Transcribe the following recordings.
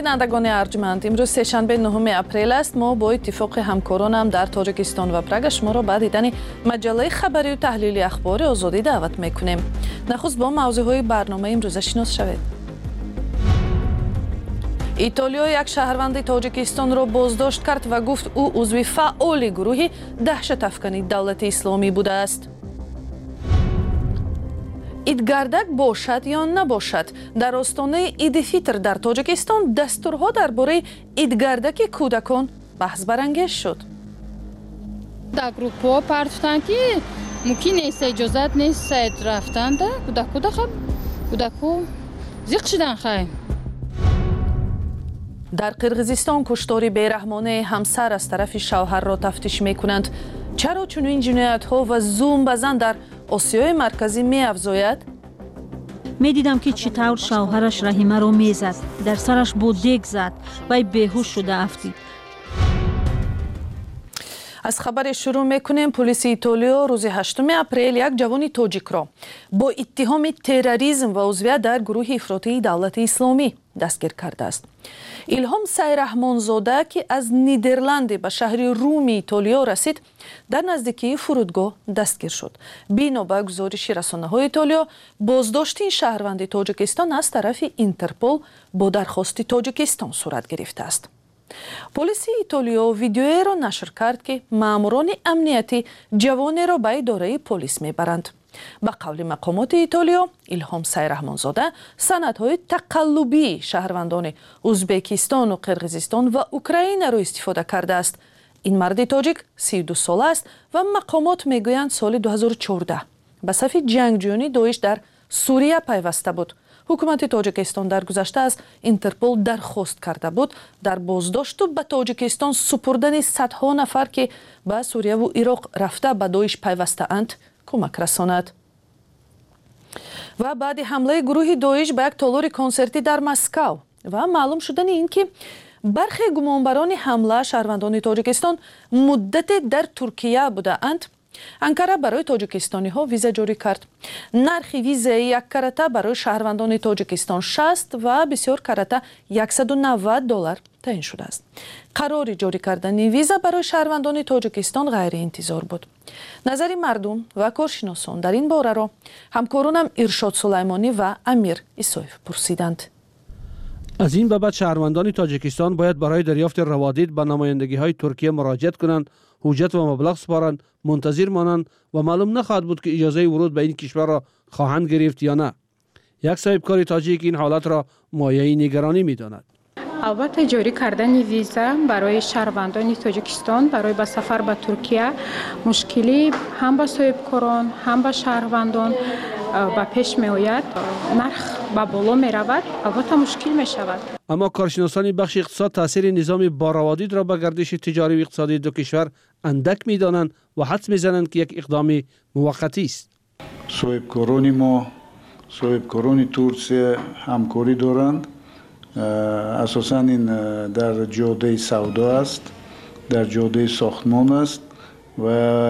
شنوندگان ارجمند، امروز سه‌شنبه 9 اپریل است. ما با اتفاق همکارانم در تاجیکستان و پراگ شما را به دیدن مجله خبری و تحلیلی اخبار آزادی دعوت میکنیم. نخست با موضوعهای برنامه امروز شناس شوید. ایتالیا یک شهروند تاجیکستان را بازداشت کرد و گفت او عضو فعال گروه دهشت افکنی دولت اسلامی بوده است. ایدگردک باشد یا نباشد، در آستانه عید فطر در تاجیکستان دستورها درباره ایدگردک کودکان بحث برانگیز شد. در گروه‌ها پرتفتن که ممکن نیست اجازت نیست رفتن ده کودکو زیق شدن خواهیم. در قرقیزستان کشتار بیرحمانه همسر از طرف شوهر را تفتیش میکنند. چرا چنین جنایت‌ها و ظلم بزن در آسیای مرکزی می‌افزاید؟ می‌دیدم که چطور شوهرش رحیمه را می‌زد، در سرش با دیگ زد و بیهوش شده افتید. از خبر شروع میکنیم. پلیس ایتالیا روز 8 اپریل یک جوان تاجیک را با اتهام تروریسم و عضویت در گروه افراطی دولت اسلامی دستگیر کرده است. ایلهام سیرحمانزاده که از نیدرلند به شهر روم ایتالیا رسید، در نزدیکی فرودگاه دستگیر شد. بنا به گزارش رسانه‌های ایتالیا، بازداشت این شهروند تاجیکستان از طرف اینترپل با درخواست تاجیکستان صورت گرفته است. پلیس ایتالیا ویدیویی را نشر کرد که ماموران امنیتی جوان را به اداره پلیس میبرند. به قول مقامات ایتالیا، ایلهام سیرحمانزاده سندهای تقلبی شهروندان ازبکستان و قرقیزستان و اوکراین را استفاده کرده است. این مرد تاجیک 32 ساله است و مقامات میگویند سال 2014 به صف جنگجویان داعش در سوریه پیوسته بود. حکومت تاجیکستان در گذشته از اینترپل درخواست کرده بود در بازداشت و به تاجیکستان سپردن صدها نفر که به سوریه و عراق رفته به داعش پیوسته اند کمک رساند. و بعد حمله گروه داعش به یک تالار کنسرتی در مسکو و معلوم شدن این که برخی گمانبران حمله شهروندان تاجیکستان مدت در ترکیه بوده اند، انکاره برای تاجیکستانی ها ویزا جاری کرد. نرخ ویزای یک کرته برای شهروندان تاجیکستان 60 و بسیار کرته $190 تعیین شده است. قرار جاری کردن ویزا برای شهروندان تاجیکستان غیر انتظار بود. نظر مردم و کارشناسان در این باره را همکارانم ارشاد سلیمانی و امیر ایسایف پرسیدند. از این بابت شهروندان تاجیکستان باید برای دریافت روادید به نمایندگی های ترکیه مراجعت کنند، حجت و مبلغ سپارند، منتظر مانند و معلوم نخواهد بود که اجازه ورود به این کشور را خواهند گرفت یا نه. یک صاحبکار تاجیک این حالت را مایه نگرانی می‌داند. البته جاری کردن ویزا برای شهروندان تاجیکستان برای به سفر به ترکیه مشکلی هم به صاحبکاران هم به شهروندان به پیش می آید. نرخ به بالا می رود، البته مشکل می شود. اما کارشناسان بخش اقتصاد تاثیر نظام با روادید را به گردش تجاری و اقتصادی دو کشور اندک می دانند و حدس می زنند که یک اقدام موقتی است. صاحبکاران ما صاحبکاران ترکیه همکاری دارند. اساساً این در جاده سودا است، در جاده ساختمان است و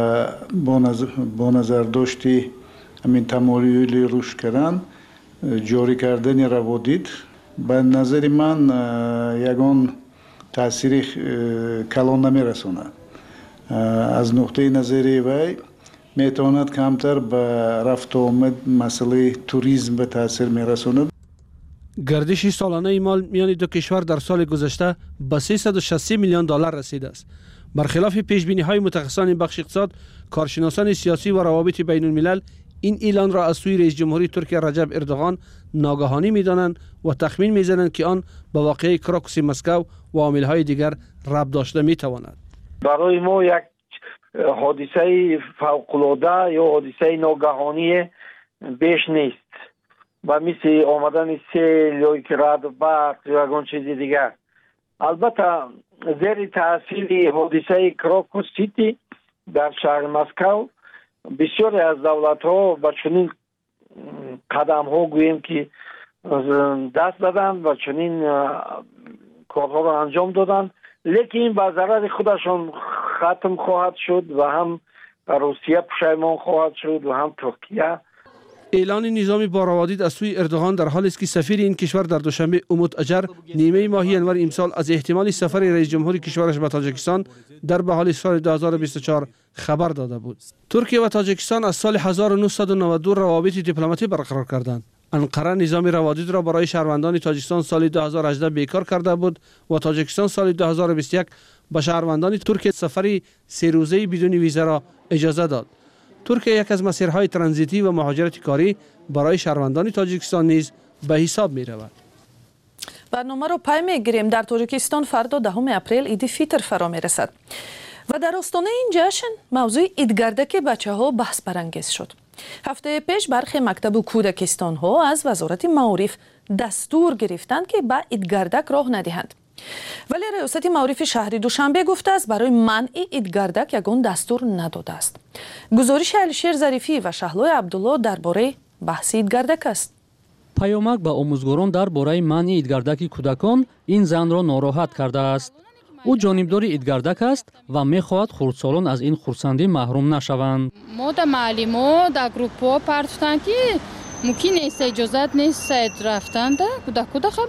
با نظر داشتی همین تمایل رشد کردن جاری کردن روادید به نظر من یگان تاثیر کلان نمیرساند. از نقطه نظری وی میتواند کمتر به رفت و آمد مسئله توریسم به تاثیر میرساند. گردش سالانه مال میان دو کشور در سال گذشته به $360 میلیون رسیده است. برخلاف پیشبینی‌های متخصصان بخش اقتصاد، کارشناسان سیاسی و روابط بین الملل این اعلان را از سوی رئیس جمهوری ترکیه رجب اردوغان ناگهانی می‌دانند و تخمین می‌زنند که آن به واقعه کراکوس مسکو و عامل‌های دیگر ربط داشته می‌تواند. برای ما یک حادثه فوق‌العاده یا حادثه ناگهانی بیش نیست و مثل آمدن سیل یا که رعد و برق یا یگان چیزی دیگر. البته زیر تاثیر حادثه کراکوس سیتی در شهر مسکو بسیاری از دولت ها با چنین قدم ها گوییم که دست دادن و چنین کارها را انجام دادن، لیکن با ضرر خودشان ختم خواهد شد و هم روسیه پشیمان خواهد شد و هم ترکیه. اعلان نظام باروادید از سوی اردوغان در حالی است که سفیر این کشور در دوشنبه امود اجر نیمه ماه ینور امسال از احتمال سفر رئیس جمهور کشورش به تاجیکستان در بهار سال 2024 خبر داده بود. ترکیه و تاجیکستان از سال 1992 روابط دیپلماتی برقرار کردند. انقره نظام روادید را برای شهروندان تاجیکستان سال 2018 بیکار کرده بود و تاجیکستان سال 2021 به شهروندان ترکیه سفری 3 روزه بدون ویزا را اجازه داد. ترکیه یک از مسیرهای ترانزیتی و مهاجرت کاری برای شهروندان تاجیکستان نیز به حساب می رود. برنامه را پی می گیریم. در تاجیکستان فردا 10 اپریل عید فیطر فرا می رسد و در آستانه این جشن موضوع عیدگردک بچه ها بحث برانگیز شد. هفته پیش برخی مکتب و کودکستان ها از وزارت معارف دستور گرفتند که به عیدگردک راه ندهند. ولی ریاست معارف شهر دوشنبه گفته است برای منع عیدگردک یگان دستور نداده است. گزارش علشیر ظریفی و شهلای عبدالله درباره بحث عیدگردک است. پیامک به آموزگاران درباره منع عیدگردک کودکان این زن را ناراحت کرده است. او جانبدار عیدگردک است و می‌خواهد خردسالان از این خرسندی محروم نشوند. ما در معلم‌ها در گروپ‌ها پرتفتن که ممکن نیست اجازت نیست رفتن در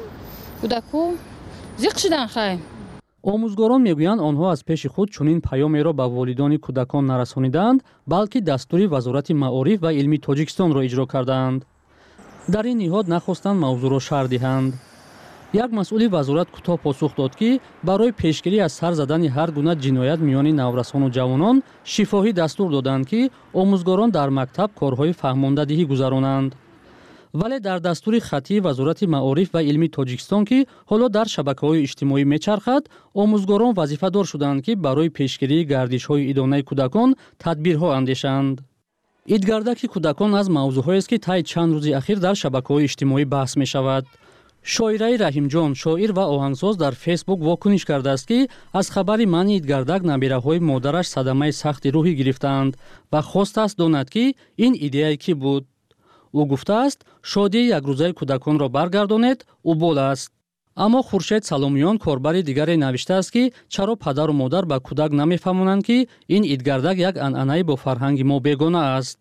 کودک‌ها زیق شدن خواهیم. آموزگاران میگویند آنها از پیش خود چنین پیامی را به والدان کودکان نرسانیدند، بلکه دستوری وزارت معارف و علمی تاجیکستان را اجرا کردند. در این نهاد نخواستند موضوع را شرح دهند. یک مسئول وزارت کوتاه پاسخ داد که برای پیشگیری از سر زدن هر گونه جنایت میان نورسان و جوانان شفاهی دستور دادند که آموزگاران در مکتب کارهای فهماندهی گذرانند. ولی در دستور خطی وزارت معارف و علمی تاجیکستان که حالا در شبکه‌های اجتماعی میچرخد، آموزگاران وظیفه دار شدند که برای پیشگیری گردش‌های ادانه کودکان تدبیرها اندیشند. عیدگردک کودکان از موضوعهایی است که طی چند روز اخیر در شبکه‌های اجتماعی بحث می‌شود. شاعره رحیمجان، شاعر و آهنگساز در فیسبوک واکنش کرده است که از خبر منع عیدگردک نبیره‌های مادرش صدمه سخت روحی گرفتند و خواست است داند که این ایده کی بود. او گفته است شادی یک روزه کودکان را برگردانید او بول است. اما خورشید سلامیان کاربر دیگری نوشته است که چرا پدر و مادر به کودک نمیفهمانند که این عیدگردک یک عنعنه با فرهنگ ما بیگانه است.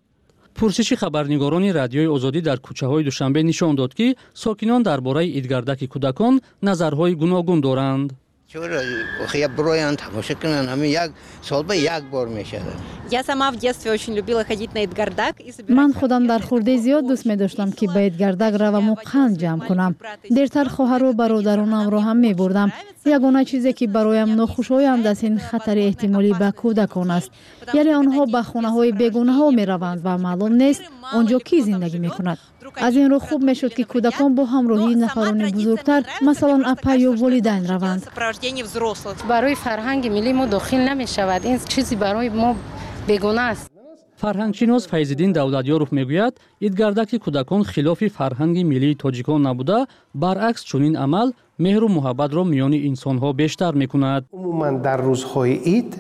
پرسش خبرنگاران رادیوی آزادی در کوچه‌های دوشنبه نشان داد که ساکنان درباره عیدگردک کودکان نظرهای گوناگون دارند. چرا خیلی برایند تماشا کنن همین یک سال به یک بار میشه. Я сама в детстве очень любила ходить на عیدگردک. من خودم در خورده زیاد دوست می داشتم که به عیدگردک روم و قند جمع کنم. دیرتر خواهر و برادرانم را هم می بردم. یگانه چیزی که برایم ناخوشایند از این خطر احتمالی به کودکان است. یعنی آنها به خانه های بیگانه ها می روند و معلوم نیست آنجا کی زندگی می کند. از این رو خوب می شد که کودکان با همراهی نفران بزرگتر مثلا اپا یا والدین روند. برای فرهنگ ملی ما داخل نمی شود. این چیزی برای ما بیگانه است. فرهنگشناس فیض‌الدین دولتیارов میگوید عیدگردک کودکان خلاف فرهنگ ملی تاجیکان نبوده، برعکس چنین عمل مهر و محبت را میان انسان‌ها بیشتر میکند. عموما در روزهای عید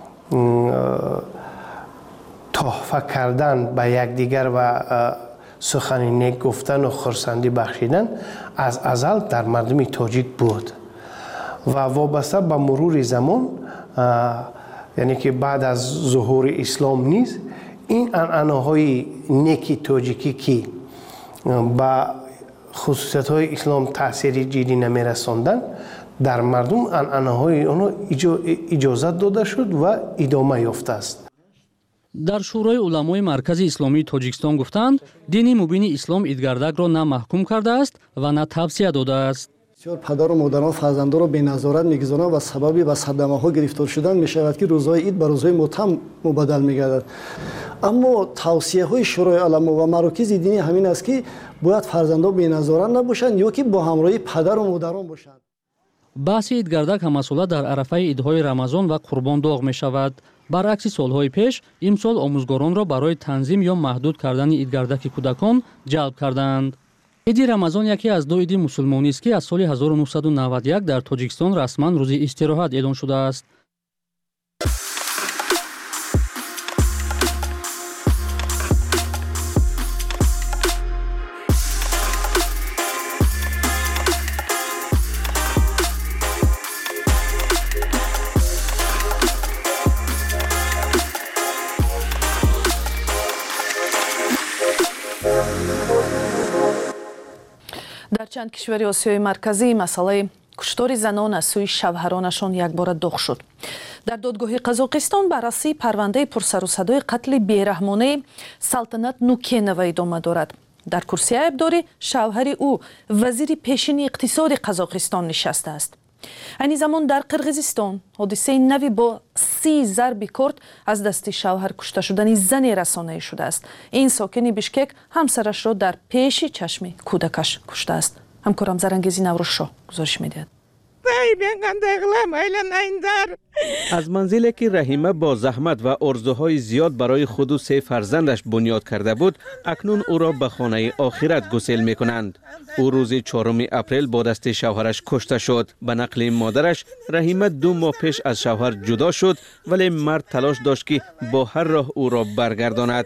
تحفه کردن به یکدیگر و سخن نیک گفتن و خرسندی بخشیدن از ازل در مردم تاجیک بود و وابسته به مرور زمان، یعنی که بعد از ظهور اسلام نیز این عنعنه‌های نیکی تاجیکی که با خصوصیت‌های اسلام تأثیر جدی نمی‌رساندند در مردم عنعنه‌های آنها اجازت داده شد و ادامه یافته است. در شورای علمای مرکز اسلامی تاجیکستان گفتند دین مبین اسلام عیدگردک را نه محکوم کرده است و نه توصیه داده است. پدر و مادران فرزندان را بی‌نظارت می‌گذارند و سببی به صدمه‌ها گرفتار شدن می‌شود که روزهای عید به روزهای متهم مبدل می‌گردد. اما توصیه‌های شورای علما و مراکز دینی همین است که باید فرزندان بی‌نظارت نباشند یا که با همراهی پدر و مادران باشند. بحث عیدگردک همساله در عرفه عیدهای رمضان و قربان داغ می‌شود. برعکس سالهای پیش امسال آموزگاران را برای تنظیم یا محدود کردن عیدگردک کودکان جلب کردند. عید رمضان یکی از دو عید مسلمانی است که از سال 1991 در تاجیکستان رسما روز استراحت اعلان شده است. چند کشوری آسیای مرکزی مسئله کشتار زنان از سوی شوهرانشان یک بار داغ شد. در دادگاه قزاقستان بررسی پرونده پرسر و صدای قتل بیرحمانه سلطنت نوکینова ادامه دارد. در کرسی عیبداری شوهر او وزیر پیشین اقتصاد قزاقستان نشسته است. این زمان در قرقیزستان حادثه نوی با 30 ضرب کرد از دست شوهر کشته شدن زن رسانه‌ای شده است. این ساکن بیشکک همسرش را در پیش چشم کودکش کشته است. همکارم زرنگیزی نوروزشاه گزارش می‌دهد. از منزلی که رحیمه با زحمت و آرزوهای زیاد برای خود و 3 فرزندش بنیاد کرده بود، اکنون او را به خانه آخرت گسیل می‌کنند. او روز 4 اپریل با دست شوهرش کشته شد. به نقل مادرش، رحیمه 2 ماه پیش از شوهر جدا شد، ولی مرد تلاش داشت که با هر راه او را برگرداند.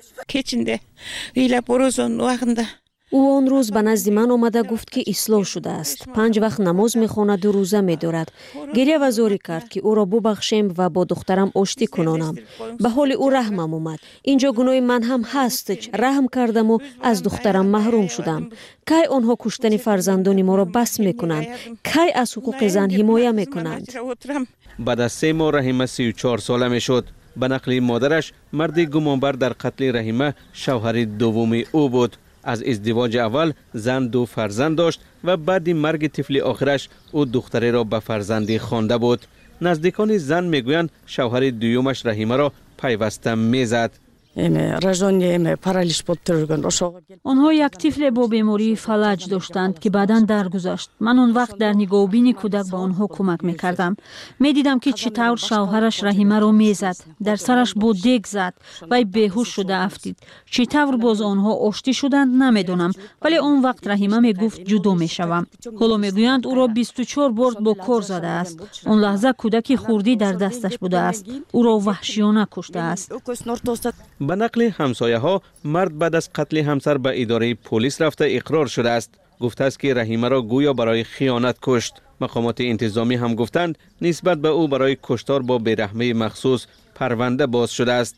او آن روز به نزد من آمده گفت که اصلاح شده است. 5 وقت نماز میخواند و روزه میدارد. گریه و زاری کرد که او را ببخشیم و با دخترم آشتی کنانم. به حال او رحمم اومد. اینجا گناه من هم هست. رحم کردم و از دخترم محروم شدم. کی آنها کشتن فرزندان ما را بس میکنند؟ کی از حقوق زن حمایت میکنند؟ بعد از 3 ماه رحیمه 34 ساله میشد. به نقل مادرش، مرد گمانبر در قتل رحیمه شوهر دوم او بود. از ازدواج اول زن 2 فرزند داشت و بعد مرگ طفل آخرش او دختری را به فرزندی خوانده بود. نزدیکان زن میگویند شوهر دومش رحیمه را پیوسته میزد. آنها یک طفل با بیماری فلج داشتند که بعداً درگذشت. من اون وقت در نگاهبین کودک به آنها کمک میکردم. میدیدم که چطور شوهرش رحیمه را میزد، در سرش با دیگ زد و بیهوش شده افتید. چطور باز آنها آشتی شدند نمیدونم، ولی اون وقت رحیمه میگفت جدا میشوم. حالا میگویند او را 24 بار با کار زده است. اون لحظه کودکی خردی در دستش بوده است. او را وحشیانه کشته است. به نقل همسایه ها، مرد بعد از قتل همسر به اداره پلیس رفته اقرار شده است. گفته است که رحیمه را گویا برای خیانت کشت. مقامات انتظامی هم گفتند نسبت به او برای کشتار با بیرحمی مخصوص پرونده باز شده است.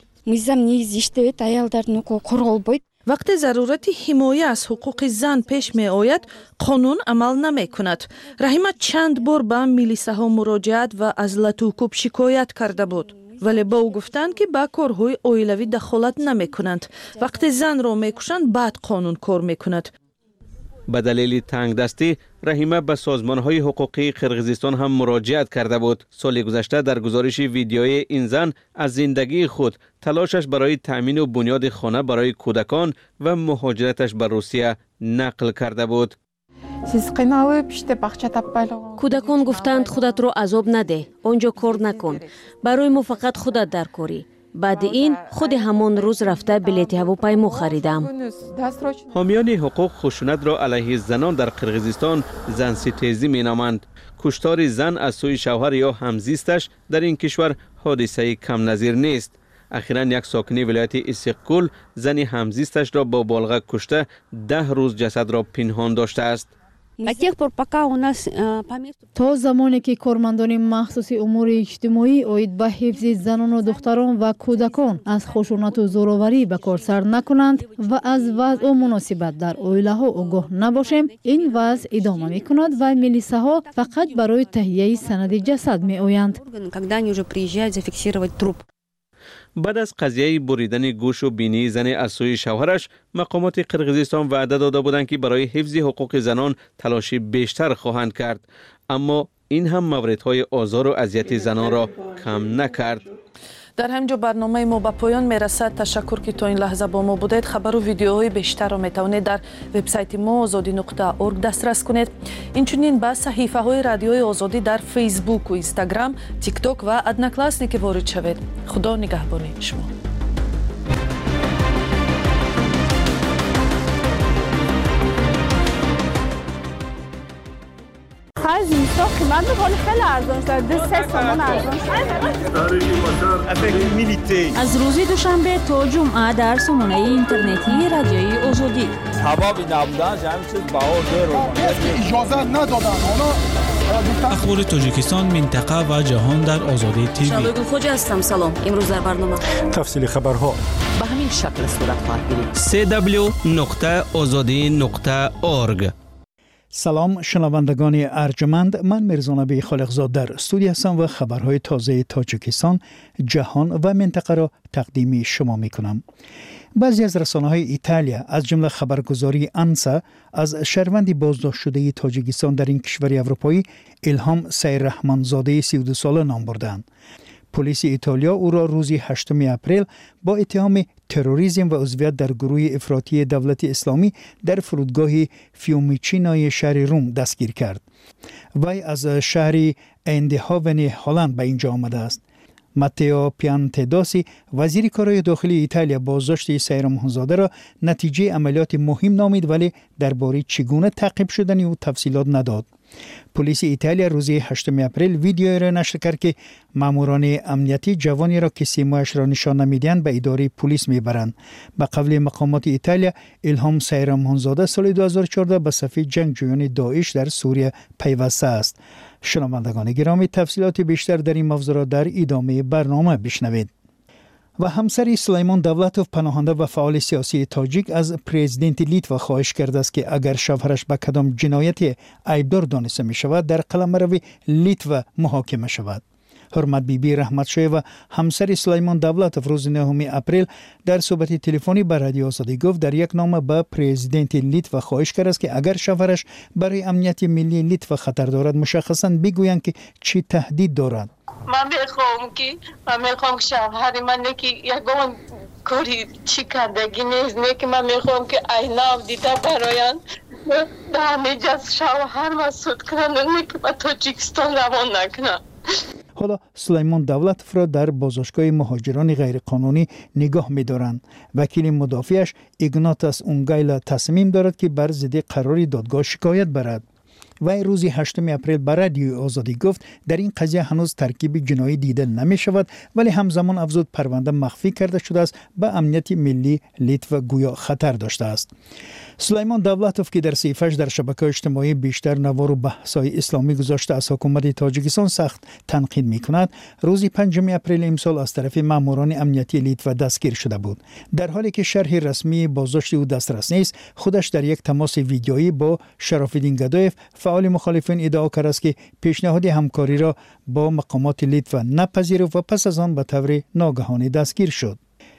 وقتی ضرورت حمایت از حقوق زن پیش می آید، قانون عمل نمی کند. رحیمه چند بار به میلیسه ها مراجعت و از لطوکوب شکایت کرده بود. ولی با او گفتند که با کارهای اویلوی دخالت نمی کنند. وقتی زن را می کشند بعد قانون کار می کند. به دلیل تنگ دستی، رحیمه به سازمانهای حقوقی قرقیزستان هم مراجعت کرده بود. سال گذشته در گزارش ویدیویی این زن از زندگی خود، تلاشش برای تأمین و بنیاد خانه برای کودکان و مهاجرتش به روسیه نقل کرده بود. کودکان گفتند خودت رو عذاب نده، آنجا کار نکن، برای ما فقط خودت در کاری. بعد این خود همان روز رفته بلیط هواپیما خریدم. حامیان حقوق خشونت را علیه زنان در قرقیزستان زن ستیزی می نامند. کشتار زن از سوی شوهر یا همزیستش در این کشور حادثه کم نظیر نیست. اخیراً یک ساکن ولایت اسیقکول زن همزیستش را با بالغ کشته 10 روز جسد را پنهان داشته است. تا زمانی که کارمندان مخصوص امور اجتماعی اوید به حفظ زنان و دختران و کودکان از خشونت و زورآوری به کار سر نکنند و از وضع و مناسبت در عائله ها آگاه نباشیم، این وضع ادامه می کند و میلیسه ها فقط برای تهیه سند جسد می آیند. بعد از قضیه بریدن گوش و بینی زن از سوی شوهرش، مقامات قرقیزستان وعده داده بودند که برای حفظ حقوق زنان تلاش بیشتر خواهند کرد، اما این هم موردهای آزار و اذیت زنان را کم نکرد. در همینجا برنامه ما به پایان میرسد. تشکر که تا این لحظه با ما بودید. خبر و ویدیوهای بیشتر را میتوانید در وبسایت ما azadi.org دسترس کنید. اینچنین به صحیفه های رادیوی آزادی در فیسبوک و اینستاگرام، تیک تاک و ادناکلاسنیک وارد شوید. خدا نگهبان شما. از اینستا قیمت بکنی خیلی ارزان شد. 3 تومان ارزان شد. از روز دوشنبه تا جمعه در سامانه اینترنتی رادیوی آزادی. حبابی نبودن همین چیز بهار داره. اجازه ندادن. اخبار تاجیکستان، منطقه و جهان در آزادی تیوی. شادو خوج هستم. سلام. امروز در برنامه تفصیل خبرها به همین شکل صورت خواهد گرفت. www.azadi.org سلام شنوندگان ارجمند، من میرزا نبی خالقزاد در استودیو هستم و خبرهای تازه تاجیکستان، جهان و منطقه را تقدیم شما می کنم. بعضی از رسانه‌های ایتالیا از جمله خبرگزاری آنسا از شهروند بازداشت شده تاجیکستان در این کشور اروپایی الهام سیررحمانزاده 32 ساله نام بردند. پلیس ایتالیا او را روز 8 اپریل با اتهام تروریسم و عضویت در گروه افراطی دولت اسلامی در فرودگاه فیومیچینای شهر روم دستگیر کرد. وی از شهر ایندهاون هلند به اینجا آمده است. ماتئو پیانتداسی وزیر کارهای داخلی ایتالیا بازداشت سیررحمانزاده را نتیجه عملیات مهم نامید، ولی درباره چگونه تعقیب شدن او تفصیلات نداد. پلیس ایتالیا روز 8 اپریل ویدیویی را نشر کرد که ماموران امنیتی جوانی را که سیمایش را نشان نمیدهند به اداره پلیس میبرند. به قول مقامات ایتالیا، الهام سیررحمانزاده سال 2014 به صف جنگجویان داعش در سوریه پیوسته است. شنوندگان گرامی، تفصیلات بیشتر در این موضوع را در ادامه برنامه بشنوید. و همسر سلیمان دولتوف، پناهنده و فعال سیاسی تاجیک، از پرزیدنت لیتوا خواهش کرده است که اگر شوهرش به کدام جنایت عیبدار دانسته می شود در قلمرو لیتوا محاکمه شود. حرمت بیبی رحمت شوی و همسر سلیمان دولتوف روز 9 اپریل در صحبت تلفنی با رادیو آزادی گفت در یک نامه به پرزیدنت لیتوا خواهش کرده است که اگر شوهرش برای امنیت ملی لیتوا خطر دارد مشخصاً بگویند که چی تهدید دارد. من میخوام که شوهر من که یگان کاری چی کردگی نیست، نه که من میخوام که اینام دیده برایند به همه جز شوهر مسعود کنن، نه که به تاجیکستان روان نکنن. حالا سلیمان دولتوف را در بازداشتگاه مهاجران غیرقانونی نگاه می‌دارند. وکیل مدافعش ایگناتاس اونگایلا تصمیم دارد که بر ضد قرار دادگاه شکایت برد. و روز 8 اپریل بر رادیو آزادی گفت در این قضیه هنوز ترکیب جنایی دیده نمی شود، ولی همزمان افزود پرونده مخفی کرده شده است، به امنیت ملی لیتوا گویا خطر داشته است. سلیمان دولتوف که در صفحه‌اش در شبکه‌های اجتماعی بیشتر نوار و بحث‌های اسلامی گذاشته از حکومت تاجیکستان سخت تنقید می‌کند، روز 5 اپریل امسال از طرف ماموران امنیتی لیتوا دستگیر شده بود. در حالی که شرح رسمی بازداشت او دسترس نیست، خودش در یک تماس ویدیویی با شراف‌الدین گدایف فعال مخالفین ادعا کرده است که پیشنهاد همکاری را با مقامات لیتوا نپذیرفت و پس از آن به طور ناگهانی دستگیر شد.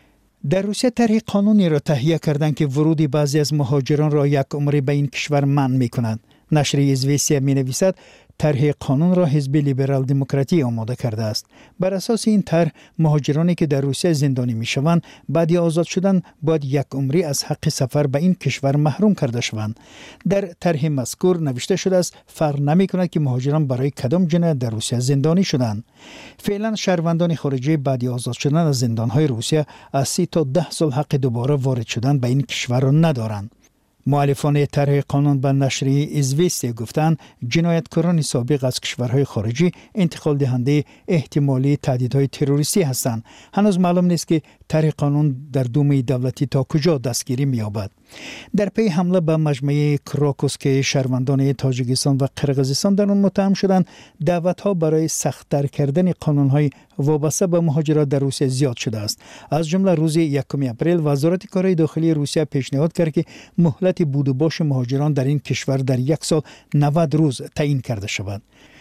در روسیه طرح قانونی را تهیه کردند که ورود بعضی از مهاجران را یک عمر به این کشور منع می‌کند. نشر ایزویستیا می‌نویسد طرح قانون را حزب لیبرال دموکراتی آماده کرده است. بر اساس این طرح مهاجرانی که در روسیه زندانی می‌شوند بعد از آزاد شدن باید یک عمری از حق سفر به این کشور محروم کرده شوند. در طرح مذکور نوشته شده است فرق نمی‌کند که مهاجران برای کدام جنایت در روسیه زندانی شدند. فعلا شهروندان خارجی بعد از آزاد شدن از زندان‌های روسیه از 3 تا 10 سال حق دوباره وارد شدن به این کشور را ندارند. مؤلفان طرح قانون به نشر ایزویستیا گفتند جنایتکاران سابق از کشورهای خارجی انتقال دهنده احتمالی تهدیدهای تروریستی هستند. هنوز معلوم نیست که طرح قانون در دومه دولتی تا کجا دستگیری می‌یابد. در پی حمله به مجمع کراکوس که شهروندان تاجیکستان و قرقیزستان در آن متهم شدند، دعوت‌ها برای سخت‌تر کردن قانون‌های وابسته به مهاجرت در روسیه زیاد شده است. از جمله روز 1 اپریل وزارت کارهای داخلی روسیه پیشنهاد کرد که مهلت بود و باش مهاجران در این کشور در یک سال 90 روز تعیین کرده شود.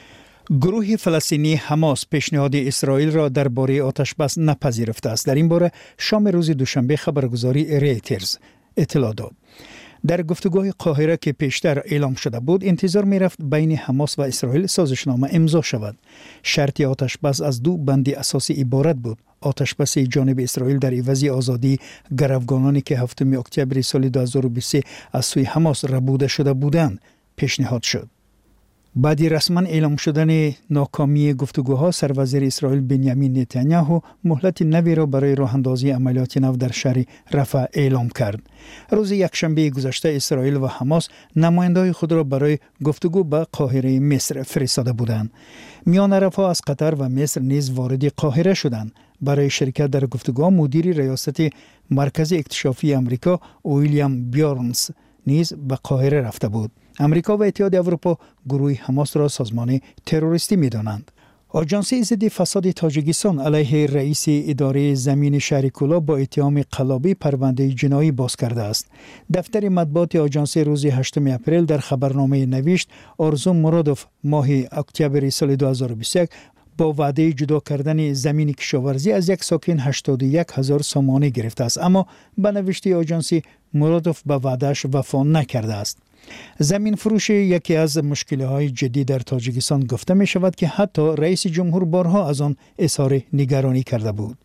گروه فلسطینی حماس پیشنهاد اسرائیل را درباره آتش‌بس نپذیرفته است. در این باره شام روز دوشنبه خبرگزاری ریترز اطلاع داد. در گفتگوهای قاهره که پیشتر اعلام شده بود، انتظار می‌رفت بین حماس و اسرائیل سازشنامه امضا شود. شرط آتش‌بس از 2 بند اساسی عبارت بود: آتش‌بس جانب اسرائیل در عوض آزادی گروگانانی که 7 اکتبر سال 2023 از سوی حماس ربوده شده بودند پیشنهاد شد. بعد رسما اعلام شدن ناکامی گفتگوها، سروزیر اسرائیل بنیامین نتانیاهو مهلت نوی را برای راه اندازی عملیات نو در شهر رفح اعلام کرد. روز یکشنبه گذشته اسرائیل و حماس نماینده‌های خود را برای گفتگو به قاهره مصر فرستاده بودند. میان رفح از قطر و مصر نیز وارد قاهره شدند. برای شرکت در گفتگوها مدیر ریاست مرکز اکتشافی آمریکا ویلیام بیارنز نیز به قاهره رفته بود. امریکا و اتحاد اروپا گروه حماس را سازمان تروریستی می‌دانند. آژانس ضد فساد تاجیکستان علیه رئیس اداره زمین شهرکولا با اتهام قلابی پرونده جنایی باز کرده است. دفتر مطبوعات آژانس روز 8 اپریل در خبرنامه نوشت آرزو مرادوف ماه اکتبر سال 2021 با وعده جدا کردن زمین کشاورزی از یک ساکن 81,000 سامانه گرفته است، اما به نوشته آژانس مرادوف به وعدهش وفا نکرده است. زمین فروش یکی از مشکل‌های جدی در تاجیکستان گفته می شود که حتی رئیس جمهور بارها از آن اظهار نگرانی کرده بود.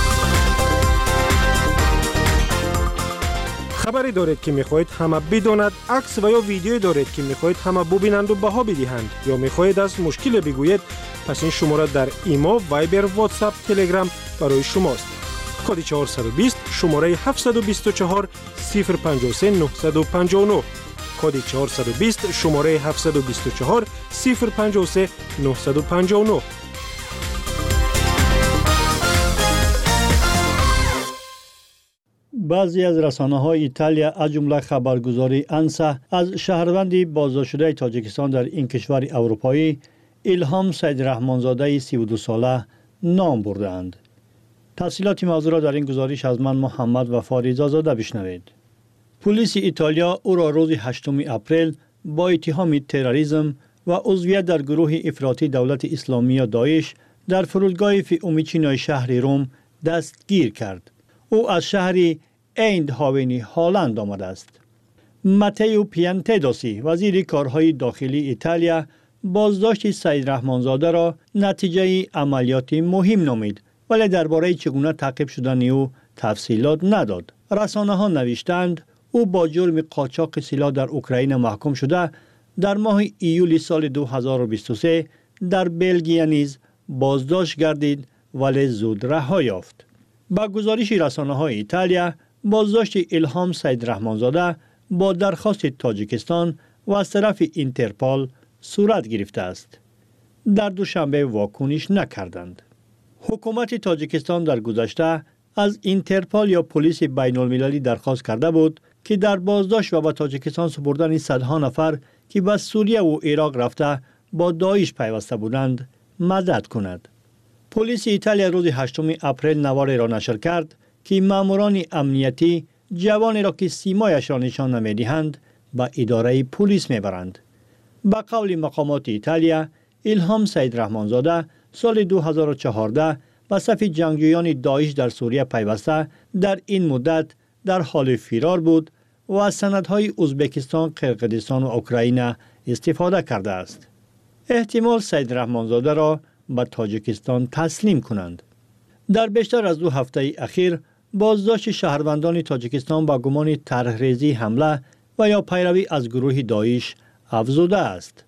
خبری دارید که می‌خواهید همه بداند، عکس و یا ویدیویی دارید که می‌خواهید همه ببینند و بها بدهند یا می‌خواهید از مشکل بگویید، پس این شماره در ایما، وایبر، واتساپ، تلگرام برای شماست. کد 420 شماره 724 053 959 کد 420 شماره 724 053 959. بعضی از رسانه‌های ایتالیا از جمله خبرگزاری انسا از شهروندی بازداشت شده تاجیکستان در این کشور اروپایی الهام سید رحمانزاده 32 ساله نام بردند. تفصیلات موضوع را در این گزارش از من محمد وفاریزا زاده بشنوید. پلیس ایتالیا او را روز 8 اپریل با اتهام تروریسم و عضویت در گروه افراطی دولت اسلامی یا داعش در فرودگاه فیومیچینو شهر روم دستگیر کرد. او از شهری ایندهاون هلند آمده است. ماتئو پیانتدوسی وزیر کارهای داخلی ایتالیا بازداشت سید رحمانزاده را نتیجه عملیاتی مهم نامید، ولی درباره چگونه تعقیب شدن او تفصیلات نداد. رسانه‌ها نوشتند او با جرم قاچاق سلاح در اوکراین محکوم شده در ماه ایول سال 2023 در بلژیک نیز بازداشت گردید ولی زود رها یافت. با گزارش رسانه‌های ایتالیا بازداشت الهام سید رحمانزاده با درخواست تاجیکستان و از طرف اینترپول صورت گرفته است. در دوشنبه واکنش نکردند. حکومت تاجیکستان در گذشته از اینترپول یا پلیس بین المللی درخواست کرده بود که در بازداشت و به تاجیکستان سپردن صدها نفر که به سوریه و عراق رفته با داعش پیوسته بودند مدد کند. پلیس ایتالیا روز 8 اپریل نواری را نشر کرد که ماموران امنیتی جوانی را که سیمایش را نشان نمیدهند به اداره پلیس میبرند. با قول مقامات ایتالیا، الهام سید رحمانزاده سال 2014 به صف جنگجویان داعش در سوریه پیوسته در این مدت در حال فرار بود و از سندهای ازبکستان، قرقیزستان و اوکراین استفاده کرده است. احتمال سید رحمانزاده را به تاجیکستان تسلیم کنند. در بیشتر از 2 هفته اخیر بازداشت شهروندان تاجیکستان با گمان طرحریزی حمله و یا پیروی از گروه داعش افزوده است.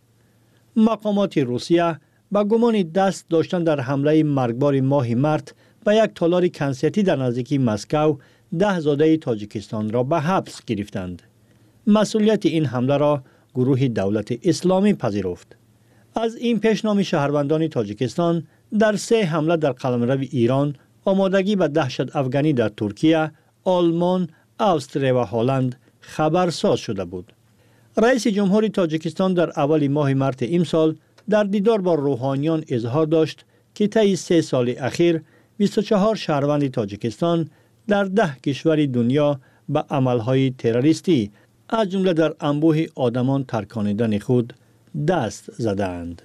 مقامات روسیه با گمان دست داشتن در حمله مرگبار ماه مارت و یک تالار کنسرتی در نزدیکی مسکو 10 زاده تاجیکستان را به حبس گرفتند. مسئولیت این حمله را گروه دولت اسلامی پذیرفت. از این پیشنام شهروندان تاجیکستان در 3 حمله در قلمرو ایران، آمادگی به دهشت افغانی در ترکیه، آلمان، استرالیا و هلند خبرساز شده بود. رئیس جمهور تاجیکستان در اول ماه مارت امسال در دیدار با روحانیان اظهار داشت که طی 3 سال اخیر 24 شهروند تاجیکستان در 10 کشور دنیا به عملهای تروریستی از جمله در انبوه آدمان ترکانیدن خود دست زدند.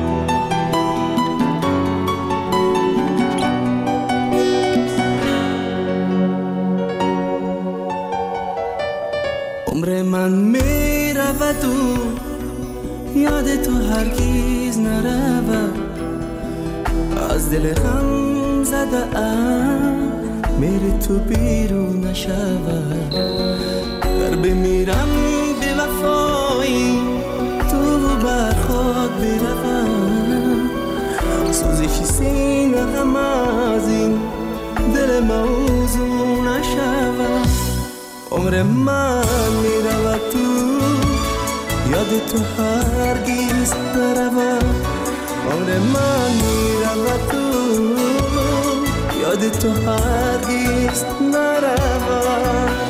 عمر من می رود و یاد تو هرگز نرود، از دل غم زده ام میری تو بیرون نشود. گر بمیرم به وفایی تو بر خود بروم، سوزش سینه غم از این دل موضوع نشود. عمر من میرود تو یاد تو هرگز نرود. عمر من میرود تو یاد تو هرگز نرود.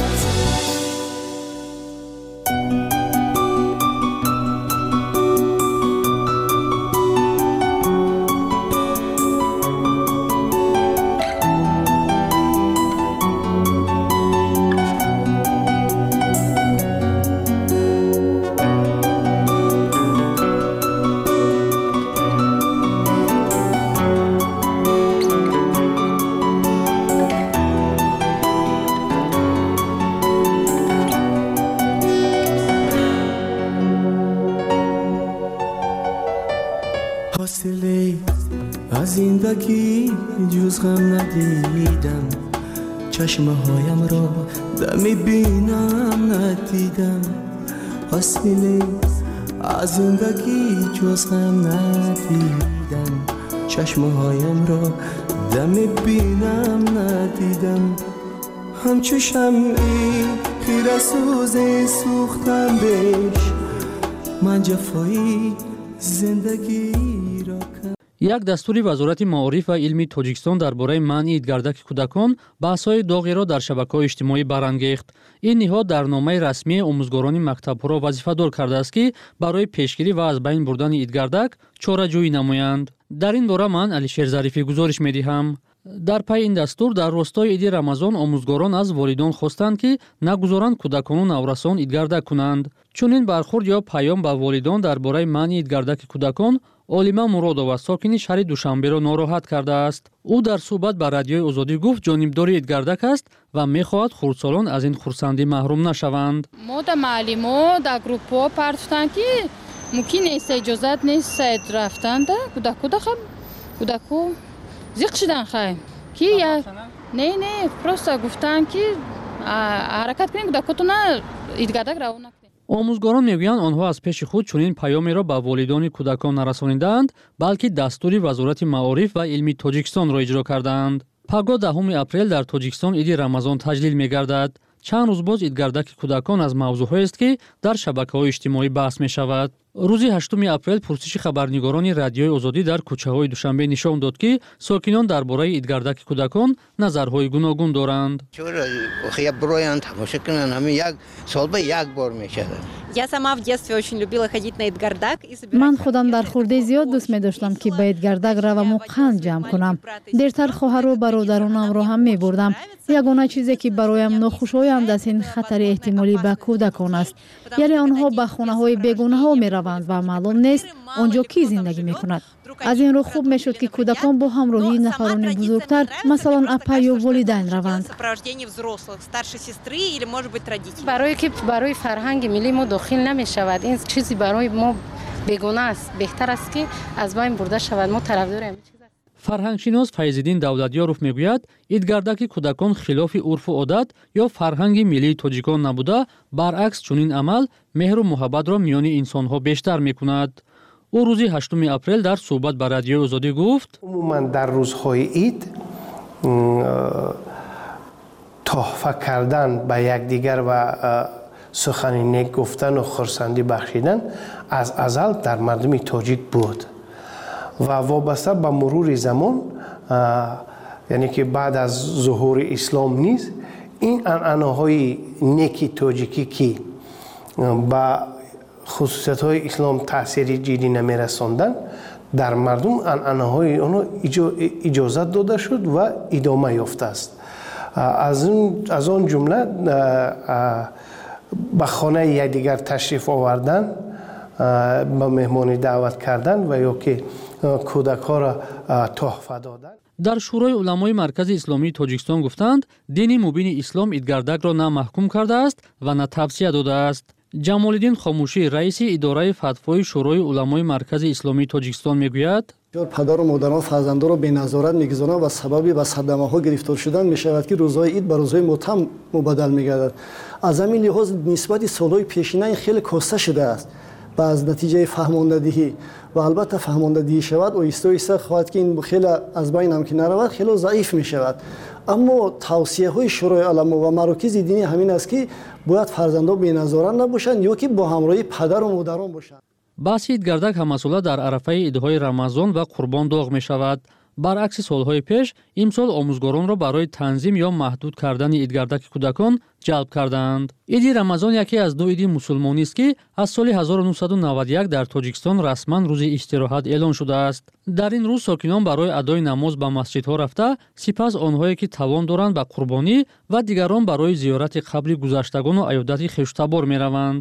جز غم ندیدم، چشمه هایم را دمی بینم ندیدم، حاصلی از زندگی جز غم ندیدم، چشمه هایم را دمی بینم ندیدم، همچو شمعی خیره سوزی سوختم بهش، من جفایی زندگی را کردم. یک دستوری وزارت معارف و علمی تاجیکستان درباره منع ایدگردک کودکان بحث‌های داغی‌را در شبکه‌های اجتماعی برانگیخت. این نهاد در نامه رسمی آموزگاران مکتب‌ها وظیفه‌دار کرده است که برای پیشگیری و از بین بردن ایدگردک چاره‌جویی نمایند. در این باره من علیشیر ظریفی گزارش می‌دهم. در پی این دستور در راستای عید رمضان آموزگاران از والدان خواستند که نگذارند کودکان و نورسان ایدگردک کنند. چون این برخورد یا پیام به والدان درباره منع ایدگردک کودکان عالمه مرادова ساکنی شهر دوشنبه را ناراحت کرده است. او در صحبت با رادیوی آزادی گفت جانبداری ایدگردک است و می‌خواهد خردسالان از این خرسندی محروم نشوند. ما در معلم‌ها در گروپ‌ها پرتفتن که ممکن است اجازت نیست رفتن ده کودکو زیق شدن خواهیم که نه پروستا گفتن که حرکت کنین کودکاتون ایدگردک روانه کنین. آموزگاران میگویند آنها از پیش خود چنین پیامی را به والدان کودکان نرسانیدند، بلکه دستوری وزارت معارف و علمی تاجیکستان را اجرا کردند. پگاه 10 اپریل در تاجیکستان عید رمضان تجلیل می‌گردد. چند روز باز ایدگردک کودکان از موضوعی است که در شبکه‌های اجتماعی بحث می‌شود. روز 8 اپریل پرسش خبرنگاران رادیوی آزادی در کوچه‌های دوشنبه نشان داد که ساکنان درباره ایدگردک کودکان نظرهای گوناگون دارند. چرا خیلی برایند تماشا کنن، همین یک سال به یک بار میشه. من خودم در خورده زیاد دوست می داشتم که به ایدگردک روم و قند جمع کنم. دیرتر خواهر و برادرانم را هم می بردم. یگانه چیزی که برایم ناخوشایند است این خطر احتمالی به کودکان است. یعنی آنها به خانه‌های بیگانه ها می روند و معلوم نیست آنجا کی زندگی می کند. از این رو خوب می شد که کودکان با همراهی نفران بزرگتر مثلا اپا یا والدین روند. برای فرهنگ ملی ما داخل نمی شود. این چیزی برای ما بیگانه است. بهتر است که از بین برده شود. ما طرفداریم. فرهنگشناس فیض‌الدین دولتیاروف میگوید ایدگردک کودکان خلاف عرف و عادت یا فرهنگ ملی تاجیکان نبوده، برعکس چنین عمل مهر و محبت را میان انسان‌ها بیشتر میکند. او روز 8 اپریل در صحبت با رادیوی آزادی گفت عموما در روزهای عید تحفه کردن به یکدیگر و سخن نیک گفتن و خرسندی بخشیدن از ازل در مردم تاجیک بود و وابسته به مرور زمان، یعنی که بعد از ظهور اسلام نیز این عنعنه‌های نیکی تاجیکی که با خصوصیت‌های اسلام تأثیری جدی نمی‌رساندند در مردم عنعنه‌های آنها اجازت داده شد و ادامه یافته است. از آن جمله به خانه یکدیگر تشریف آوردن، به مهمانی دعوت کردن و یا که کودک‌ها را تحفه دادن. در شورای علمای مرکز اسلامی تاجیکستان گفتند دین مبین اسلام ایدگردک را نه محکوم کرده است و نه توصیه داده است. جمال‌الدین خاموشی رئیس اداره فتوای شورای علمای مرکز اسلامی تاجیکستان میگوید پدر و مادران فرزندان را به نظارت میگذارند و سببی به صدمه‌ها گرفتار شدن میشود که روزهای عید به روزهای متم مبدل میگردد. از همین لحاظ نسبت سالهای پیشین خیلی کاسته شده است. و از نتیجه فهماندهی و البته فهماندهی شود و ایسته خواهد که این خیلی از بین هم که نرود خیلی ضعیف می شود. اما توصیه های شورای علما و مراکز دینی همین است که باید فرزندان بی نظارت نباشند یا که با همراهی پدر و مادران باشند. بحث ایدگردک هم‌مسئوله در عرفه عیدهای رمضان و قربان داغ می شود. برعکس سالهای پیش امسال آموزگاران را برای تنظیم یا محدود کردن ایدگردک کودکان جلب کردند. عید رمضان یکی از دو عید مسلمانی است که از سال 1991 در تاجیکستان رسما روز استراحت اعلان شده است. در این روز ساکنان برای ادای نماز به مسجدها رفته، سپس آنهایی که توان دارند به قربانی و دیگران برای زیارت قبر گذشتگان و عیادت خویشتبار می‌روند.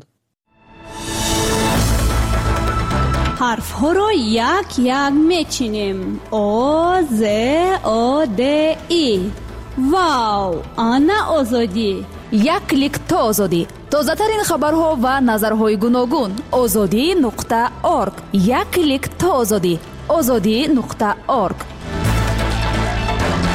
حرف‌ها را یک یک میچینیم. آ ز آ د ای. واو، آنا آزادی. یک کلیک تا آزادی. تازه‌ترین خبرها و نظرهای گوناگون. azadi.org. یک کلیک تا آزادی. azadi.org.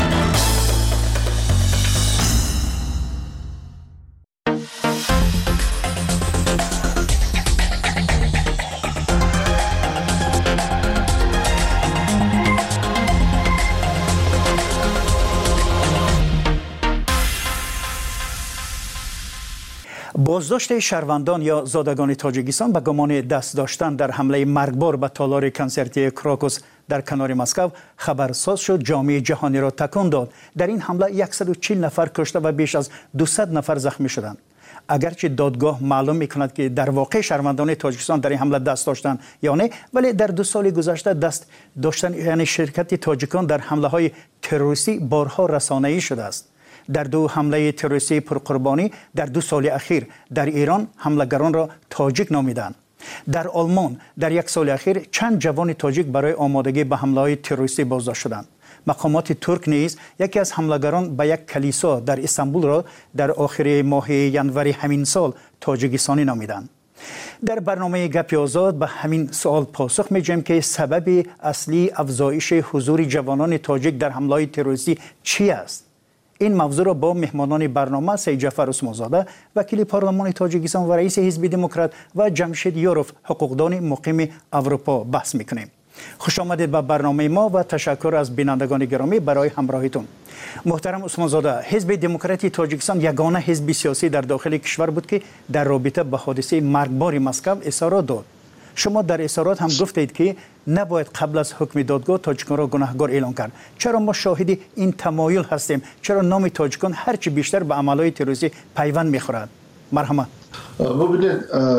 بازداشت شهروندان یا زادگان تاجیکستان به گمان دست داشتن در حمله مرگبار به تالار کنسرتی کراکوس در کنار مسکو خبرساز شد، جامعه جهانی را تکان داد. در این حمله 140 نفر کشته و بیش از 200 نفر زخمی شدند. اگرچه دادگاه معلوم می‌کند که در واقع شهروندان تاجیکستان در این حمله دست داشتند یا نه، ولی در 2 سال گذشته دست داشتن یعنی شرکت تاجیکان در حمله‌های تروریستی بارها رسانه‌ای شده است. در 2 حمله تروریستی پرقربانی در 2 سال اخیر در ایران حملگران را تاجیک نامیدند. در آلمان در 1 سال اخیر چند جوان تاجیک برای آمادگی به حمله‌های تروریستی بازداشت شدند. مقامات ترک نیز یکی از حملگران به یک کلیسا در استانبول را در آخر ماه ینوری همین سال تاجیکستانی نامیدند. در برنامه گپ آزاد به همین سوال پاسخ می‌دهیم که سبب اصلی افزایش حضور جوانان تاجیک در حمله‌های تروریستی چی است؟ این موضوع را با مهمانان برنامه سید جعفر عثمانزاده وکیل پارلمان تاجیکستان و رئیس حزب دموکرات و جمشید یوروف حقوقدان مقیم اروپا بحث می‌کنیم. خوش آمدید به برنامه ما و تشکر از بینندگان گرامی برای همراهیتون. محترم عثمانزاده، حزب دموکراتی تاجیکستان یگانه حزب سیاسی در داخل کشور بود که در رابطه با حادثه مرگبار مسکو اظهارات داد. شما در اظهارات هم گفتید که نباید قبل از حکم دادگاه تاجیکان را گناهکار اعلام کرد. چرا ما شاهد این تمایل هستیم؟ چرا نام تاجیکان هرچی بیشتر به عملهای تروریستی پیوند می‌خورد؟ مرحمت. ببینید،